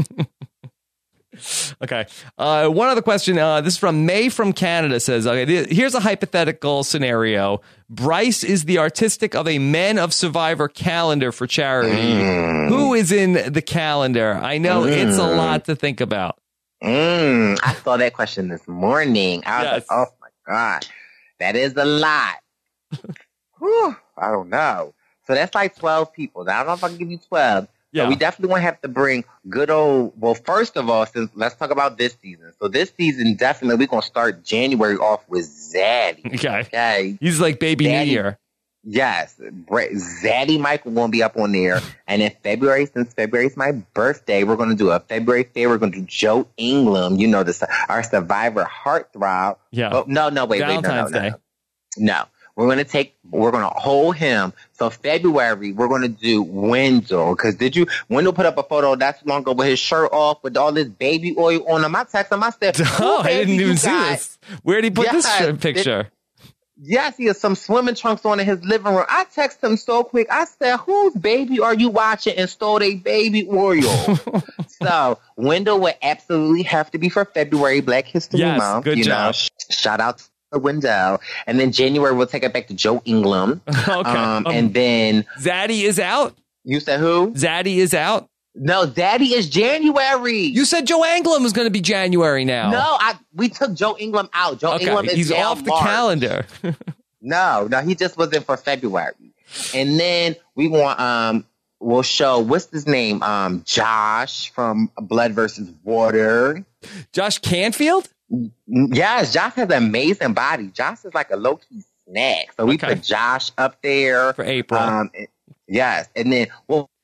Okay. One other question. This is from May from Canada. Says, okay, here's a hypothetical scenario. Bryce is the artistic of a Men of Survivor calendar for charity. Who is in the calendar? I know it's a lot to think about. I saw that question this morning. I was like, oh my God, that is a lot. Whew, I don't know. So that's like 12 people. Now, I don't know if I can give you 12. Yeah. So we definitely want to have to bring good old, well, first of all, let's talk about this season. So this season, definitely, we're going to start January off with Zaddy. Okay. He's like baby Zaddy, New Year. Yes. Zaddy Michael won't be up on there. And in February, since February is my birthday, we're going to do a February fair. We're going to do Joe Ingram, you know, our Survivor heartthrob. Yeah. Oh, no, wait. Valentine's Day. No. We're going to hold him. So February, we're going to do Wendell. Because Wendell put up a photo not too long ago with his shirt off with all this baby oil on him. I texted him, I said, oh, I didn't even see this. Where did he put this picture? Yes, he has some swimming trunks on in his living room. I texted him so quick. I said, whose baby are you watching and stole their baby oil? So Wendell would absolutely have to be for February, Black History Month. Good job. Shout out to Wendell. And then January, we'll take it back to Joe Ingram. Okay. And then Zaddy is out. You said who? Zaddy is out. No, Zaddy is January. You said Joe Ingram was going to be January now. No, we took Joe Ingram out. Joe Ingram is he's off the calendar. No, he just wasn't for February. And then we want we'll show what's his name? Josh from Blood versus Water. Josh Canfield? Yes, Josh has an amazing body. Josh is like a low-key snack. So we put Josh up there for April. Yes, and then we'll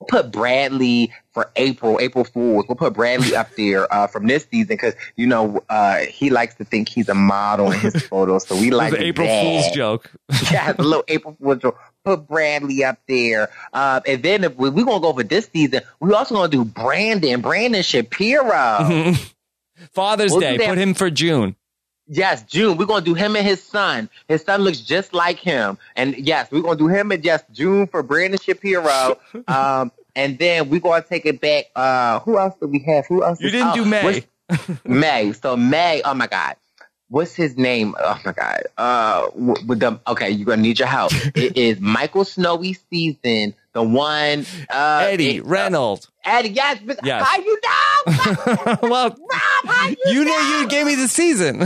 put Bradley for April Fools. We'll put Bradley up there from this season because, he likes to think he's a model in his photos. So we like the April Fool's joke. Yeah, the little April Fool's joke. Put Bradley up there. And then if we're going to go for this season, we also going to do Brandon Shapiro. Father's Day. Put him for June. Yes, June. We're going to do him and his son. His son looks just like him. And yes, we're going to do him and June for Brandon Shapiro. And then we're going to take it back. Who else do we have? You didn't do May. May. So May, oh my God. What's his name? Oh my God. Okay, you're going to need your help. It is Michael Snowy season. The one. Eddie Reynolds. Eddie, yes. Yes. How you know? Well, Rob, how you knew you gave me the season.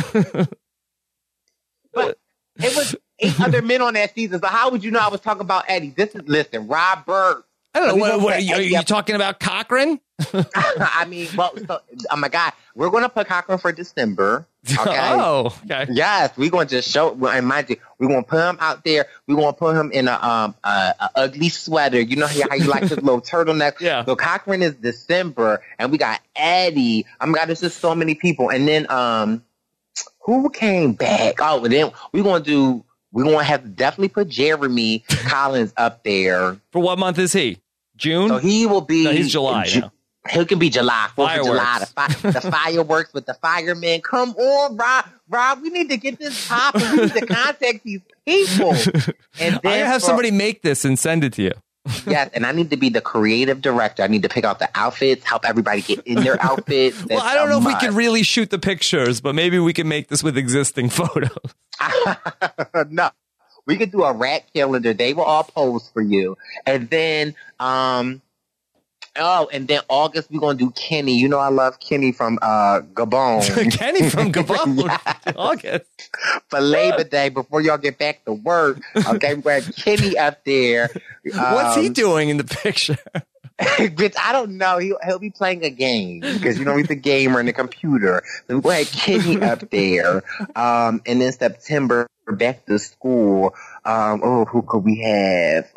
But it was 8 other men on that season. So how would you know I was talking about Eddie? Listen, Robert. I don't know. What are you talking about Cochran? I mean, oh my God. We're going to put Cochran for December. Okay. Oh, okay. Yes, we're going to just show, and mind you, we're going to put him out there. We're going to put him in a ugly sweater. You know how you like his little turtleneck? Yeah. So Cochran is December, and we got Eddie. Oh my God, there's just so many people. And then, who came back? Oh, and then we're going to have to definitely put Jeremy Collins up there. For what month is he? June? So he will be. No, he's July now. He can be July, 4th of July, the fireworks with the firemen. Come on, Rob, we need to get this popping. We need to contact these people. And then I have somebody make this and send it to you. Yes, and I need to be the creative director. I need to pick out the outfits, help everybody get in their outfits. Well, I don't know if we can really shoot the pictures, but maybe we can make this with existing photos. No. We could do a rat calendar. They will all pose for you. And then, and then August, we're going to do Kenny. You know I love Kenny from Gabon. Kenny from Gabon? Yes. August. For Labor Day, before y'all get back to work. Okay, we're going to have Kenny up there. What's he doing in the picture? Bitch, I don't know. He'll be playing a game because, he's a gamer in the computer. So we're going to have Kenny up there. And then September, back to school. Who could we have?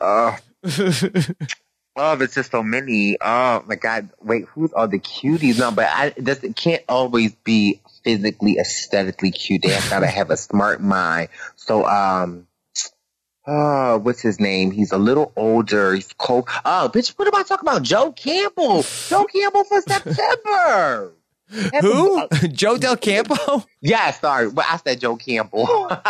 There's just so many. Oh my God! Wait, who's all the cuties? No, but it can't always be physically, aesthetically cute. They gotta have a smart mind. So, what's his name? He's a little older. He's cold. Oh, bitch! What am I talking about? Joe Campbell. Joe Campbell for September. Who? Joe Del Campo? Yeah, sorry. But I said Joe Campbell.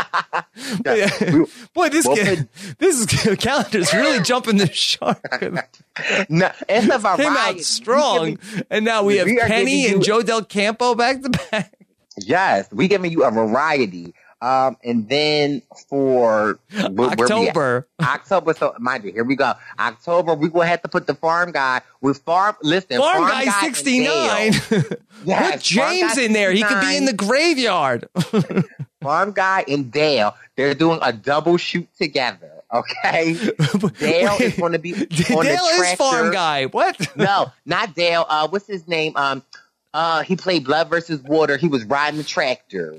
Boy, this calendar's really jumping the shark. No, it's a variety. Came out strong, and now we have Kenny and Joe Del Campo back to back. Yes, we're giving you a variety. And then for October, so mind you, here we go. October, we're going to have to put the farm guy with farm guy 69. Yes, put James in there. He could be in the graveyard. Farm guy and Dale, they're doing a double shoot together. Okay, Dale is going to be on the tractor. Dale is farm guy. What? No, not Dale. What's his name? He played Blood versus Water. He was riding the tractor.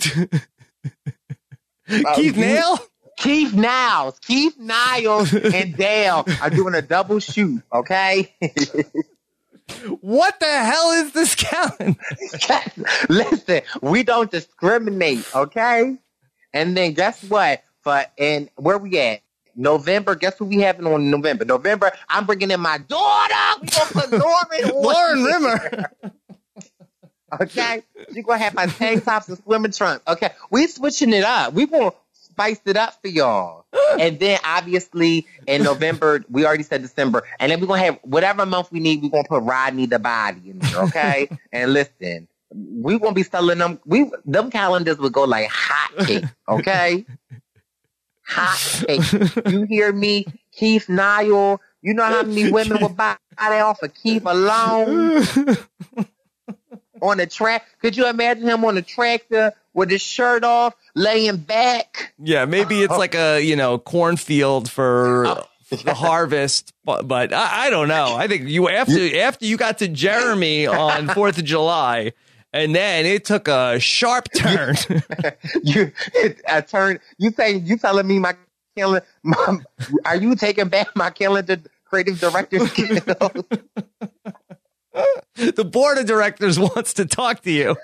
Keith Niles? Keith Niles and Dale are doing a double shoot, okay? What the hell is this calendar? Listen, we don't discriminate, okay? And then guess what? And where we at? November, guess who we having on November? November, I'm bringing in my daughter. We gonna put Lauren Rimmer. Okay, she's gonna have my tank tops and swimming trunks. Okay, we switching it up. We gonna spice it up for y'all. And then obviously in November, we already said December, and then we're gonna have whatever month we need. We're gonna put Rodney the Body in there. Okay, and listen, we gonna be selling them. Them calendars would go like hot cake. Okay, hot cake. You hear me, Keith Niles? You know how many women would buy that off of Keith alone? On the track, could you imagine him on the tractor with his shirt off, laying back? Yeah, maybe it's like a cornfield for the harvest, but I don't know. I think you after you got to Jeremy on 4th of July, and then it took a sharp turn. You telling me my calendar? Are you taking back my calendar Creative Directors Guild. The board of directors wants to talk to you.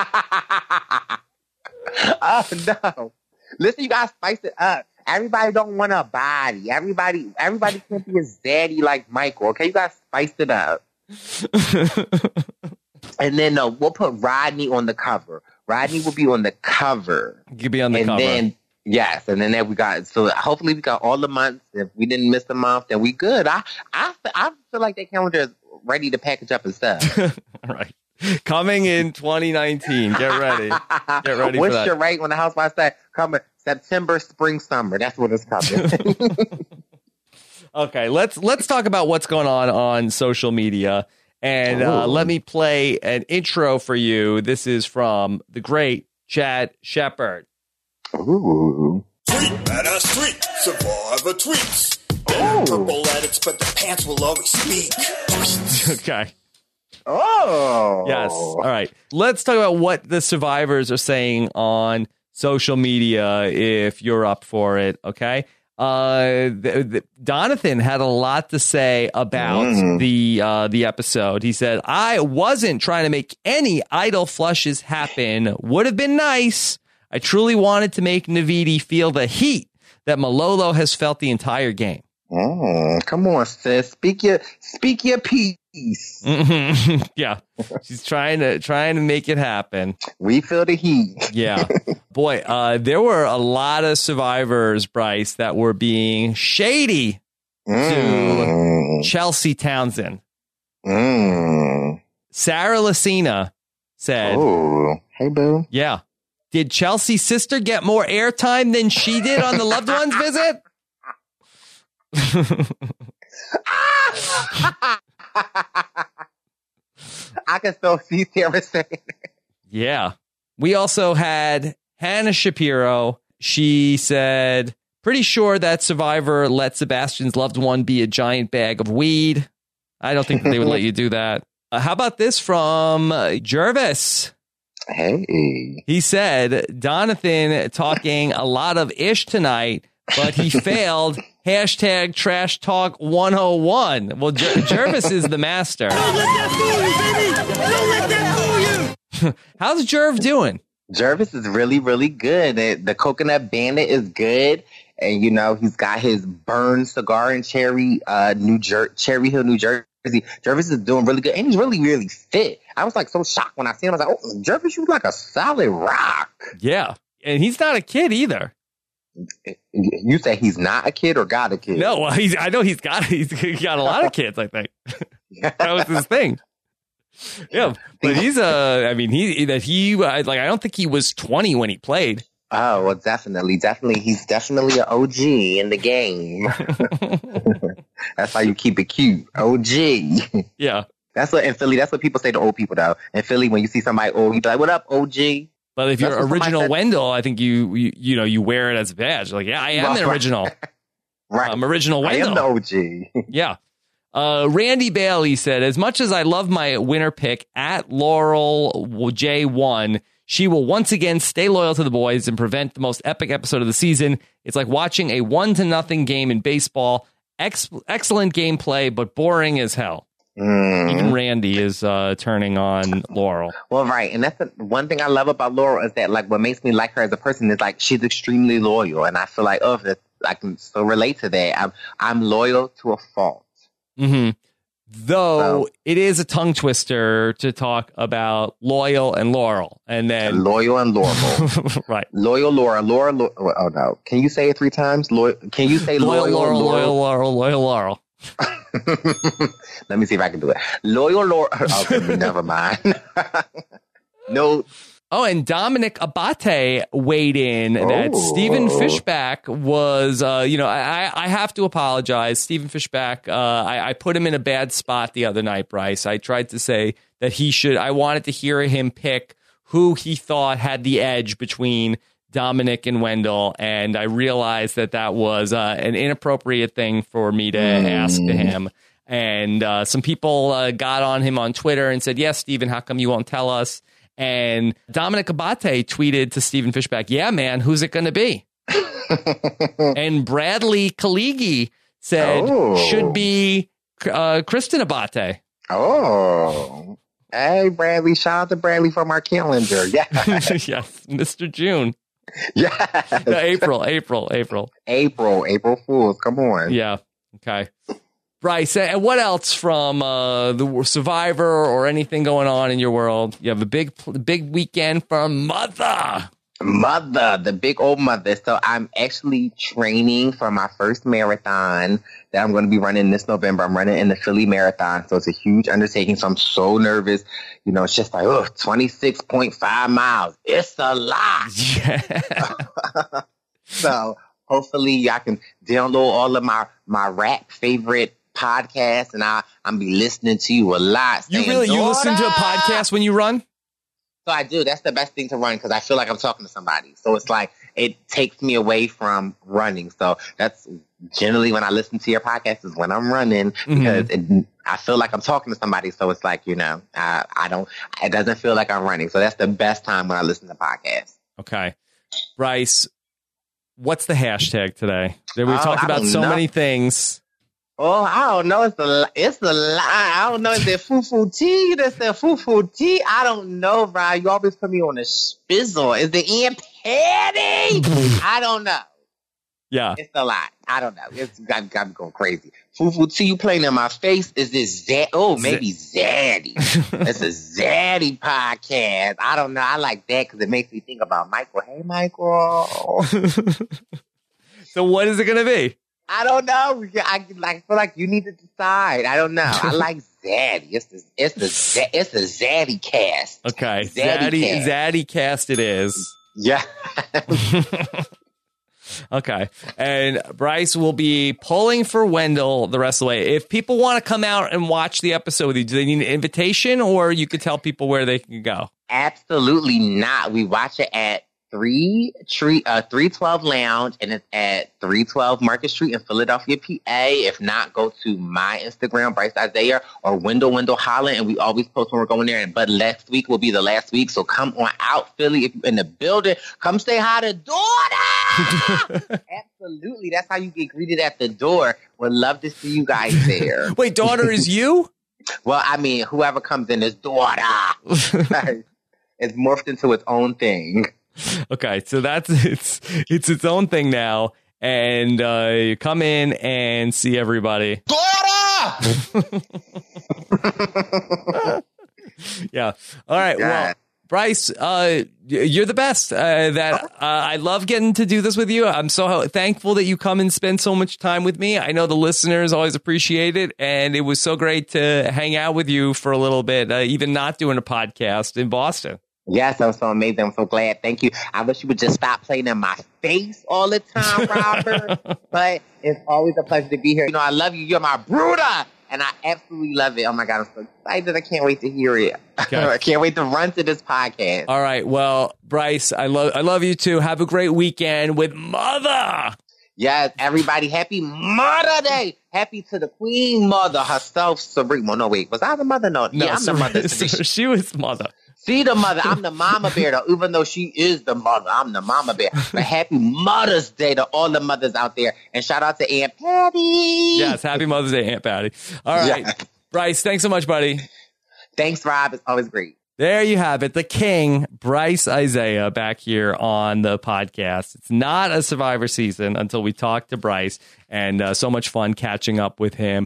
Oh, no. Listen, you guys spice it up. Everybody don't want a body. Everybody can't be a zaddy like Michael. Okay, you guys spice it up. And then we'll put Rodney on the cover. Rodney will be on the cover. You could be on the cover. Then, yes, and then we got, so hopefully we got all the months. If we didn't miss a month, then we good. I feel like that calendar is ready to package up and stuff. All right. Coming in 2019. Get ready. Get ready for What's that. your rate when the housewives say coming September, spring, summer? That's what it's coming. Okay, let's talk about what's going on social media. And let me play an intro for you. This is from the great Chad Shepard. Ooh. Tweet, badass tweet, Survivor tweets. Purple edits, but the pants will always speak. Okay. Oh. Yes. All right. Let's talk about what the survivors are saying on social media if you're up for it. Okay. Donathan had a lot to say about the episode. He said, I wasn't trying to make any idle flushes happen. Would have been nice. I truly wanted to make Navidi feel the heat that Malolo has felt the entire game. Come on, sis. Speak your piece. Mm-hmm. Yeah. She's trying to make it happen. We feel the heat. Yeah. Boy, there were a lot of survivors, Bryce, that were being shady to Chelsea Townsend. Sarah Lacina said, "Oh, hey, boo. Yeah. Did Chelsea's sister get more airtime than she did on the loved ones visit?" I can still see Sarah saying it. Yeah. We also had Hannah Shapiro. She said, pretty sure that Survivor let Sebastian's loved one be a giant bag of weed. I don't think that they would let you do that. How about this from Jervis? Hey. He said, Donathan talking a lot of ish tonight, but he failed. Hashtag trash talk 101. Well, Jervis is the master. Don't let that fool you, baby. Don't let that fool you. How's Jerv doing? Jervis is really, really good. The Coconut Bandit is good. And, he's got his Burn Cigar in Cherry Hill, New Jersey. Jervis is doing really good. And he's really, really fit. I was so shocked when I see him. I was like, oh, Jervis, you like a solid rock. Yeah. And he's not a kid either. You say he's not a kid or got a kid? No, I know he's got a lot of kids, I think. That was his thing. Yeah, but I don't think he was 20 when he played. Oh, well, definitely. He's definitely an OG in the game. That's how you keep it cute. OG. Yeah. That's what in Philly, that's what people say to old people, though. In Philly, when you see somebody old, you be like, what up, OG? But if you're original Wendell, I think you wear it as a badge. Like, yeah, I am the original. Right. I'm original Wendell. I am the OG. Yeah. Randy Bailey said, as much as I love my winner pick at Laurel J1, she will once again stay loyal to the boys and prevent the most epic episode of the season. It's like watching a 1-0 game in baseball. Excellent gameplay, but boring as hell. Even Randy is turning on Laurel. Well, right. And that's one thing I love about Laurel is that, what makes me like her as a person is, she's extremely loyal. And I feel like, I can so relate to that. I'm loyal to a fault. Mm-hmm. Though it is a tongue twister to talk about loyal and Laurel. And then loyal and Laurel. Right. Loyal Laurel. Oh, no. Can you say it 3 times? Can you say loyal Laurel? Loyal Laurel. Let me see if I can do it. Loyal Laurel. Okay, never mind. No. Oh, and Dominic Abate weighed in that Stephen Fishback was, I have to apologize. Stephen Fishback, I put him in a bad spot the other night, Bryce. I tried to say that I wanted to hear him pick who he thought had the edge between Dominic and Wendell, and I realized that was an inappropriate thing for me to ask to him. And some people got on him on Twitter and said, yes, Stephen, how come you won't tell us? And Dominic Abate tweeted to Stephen Fishback, yeah, man, who's it going to be? And Bradley Kaligi said should be Kristen Abate. Oh. Hey, Bradley. Shout out to Bradley from our calendar. Yeah. Yes, Mr. June. Yeah. No, April. April Fools. Come on. Yeah. Okay. Bryce, and what else from the Survivor or anything going on in your world? You have a big weekend for Mother, the big old mother. So I'm actually training for my first marathon that I'm going to be running this November. I'm running in the Philly Marathon. So it's a huge undertaking. So I'm so nervous. You know, it's just like, 26.5 miles. It's a lot. Yeah. So hopefully I can download all of my rap favorite podcasts, and I'm be listening to you a lot. You listen to a podcast when you run? So I do. That's the best thing to run because I feel like I'm talking to somebody. So it's like it takes me away from running. So that's generally when I listen to your podcast is when I'm running because I feel like I'm talking to somebody. So it's like, it doesn't feel like I'm running. So that's the best time when I listen to podcasts. Okay. Bryce, what's the hashtag today? We talked about so many things. Oh, I don't know. It's the line. I don't know. Is it foo-foo tea? That's the foo-foo tea. I don't know, Brian. You always put me on a spizzle. Is the Aunt Patty? I don't know. Yeah. It's a lot. I don't know. I'm going crazy. Foo-foo tea, you playing in my face? Is this maybe Zaddy. It's a Zaddy podcast. I don't know. I like that because it makes me think about Michael. Hey, Michael. So what is it going to be? I don't know. I feel like you need to decide. I don't know. I like Zaddy. It's the Zaddy cast. Okay, Zaddy cast it is. Yeah. Okay, and Bryce will be pulling for Wendell the rest of the way. If people want to come out and watch the episode with you, do they need an invitation, or you could tell people where they can go? Absolutely not. We watch it at 312 Lounge, and it's at 312 Market Street in Philadelphia, PA. If not, go to my Instagram, Bryce Isaiah, or Wendell Holland, and we always post when we're going there. But last week will be the last week, so come on out, Philly. If you're in the building, come say hi to Daughter. Absolutely, that's how you get greeted at the door. Would love to see you guys there. Wait, Daughter is you? Well, I mean, whoever comes in is Daughter. It's morphed into its own thing. Okay, so it's its own thing now, and you come in and see everybody. Yeah. All right. Yeah. Well, Bryce, you're the best. I love getting to do this with you. I'm so thankful that you come and spend so much time with me. I know the listeners always appreciate it, and it was so great to hang out with you for a little bit, even not doing a podcast in Boston. Yes, I'm so amazing. I'm so glad. Thank you. I wish you would just stop playing in my face all the time, Robert. But it's always a pleasure to be here. I love you. You're my brother. And I absolutely love it. Oh, my God. I'm so excited. I can't wait to hear it. Okay. I can't wait to run to this podcast. All right. Well, Bryce, I love you, too. Have a great weekend with Mother. Yes, everybody. Happy Mother Day. Happy to the Queen Mother herself, Serena. Well, no, wait. Was I the mother? No, yeah, I'm the mother. She was Mother. See the mother. I'm the mama bear, though. Even though she is the mother, I'm the mama bear. But happy Mother's Day to all the mothers out there. And shout out to Aunt Patty. Yes, happy Mother's Day, Aunt Patty. All right. Yeah. Bryce, thanks so much, buddy. Thanks, Rob. It's always great. There you have it. The king, Bryce Isaiah, back here on the podcast. It's not a Survivor season until we talk to Bryce, and so much fun catching up with him.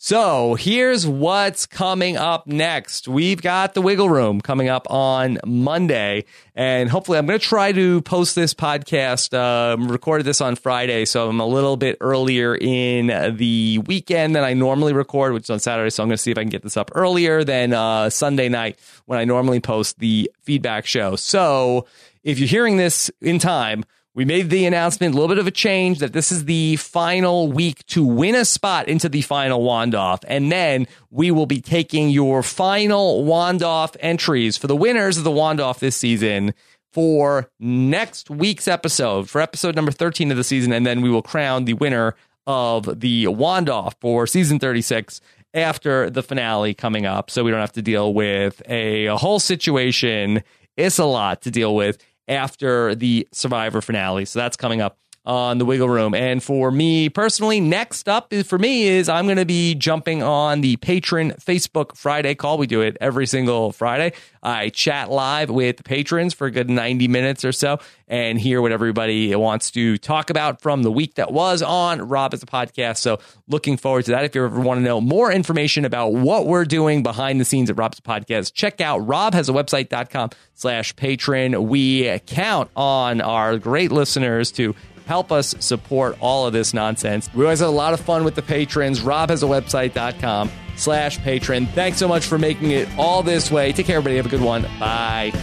So here's what's coming up next. We've got the Wiggle Room coming up on Monday, and hopefully I'm going to try to post this podcast, recorded this on Friday, so I'm a little bit earlier in the weekend than I normally record, which is on Saturday, so I'm going to see if I can get this up earlier than Sunday night when I normally post the feedback show. So if you're hearing this in time, we made the announcement, a little bit of a change, that this is the final week to win a spot into the final Wand-Off. And then we will be taking your final Wand-Off entries for the winners of the Wand-Off this season for next week's episode, for episode number 13 of the season. And then we will crown the winner of the Wand-Off for season 36 after the finale coming up. So we don't have to deal with a whole situation. It's a lot to deal with after the Survivor finale. So that's coming up on the Wiggle Room. And for me personally, next up for me is I'm going to be jumping on the Patron Facebook Friday call. We do it every single Friday. I chat live with patrons for a good 90 minutes or so and hear what everybody wants to talk about from the week that was on Rob Has a Podcast. So looking forward to that. If you ever want to know more information about what we're doing behind the scenes at Rob Has a Podcast, check out robhasawebsite.com/patron. We count on our great listeners to help us support all of this nonsense. We always have a lot of fun with the patrons. robhasawebsite.com/patron. Thanks so much for making it all this way. Take care, everybody. Have a good one. Bye.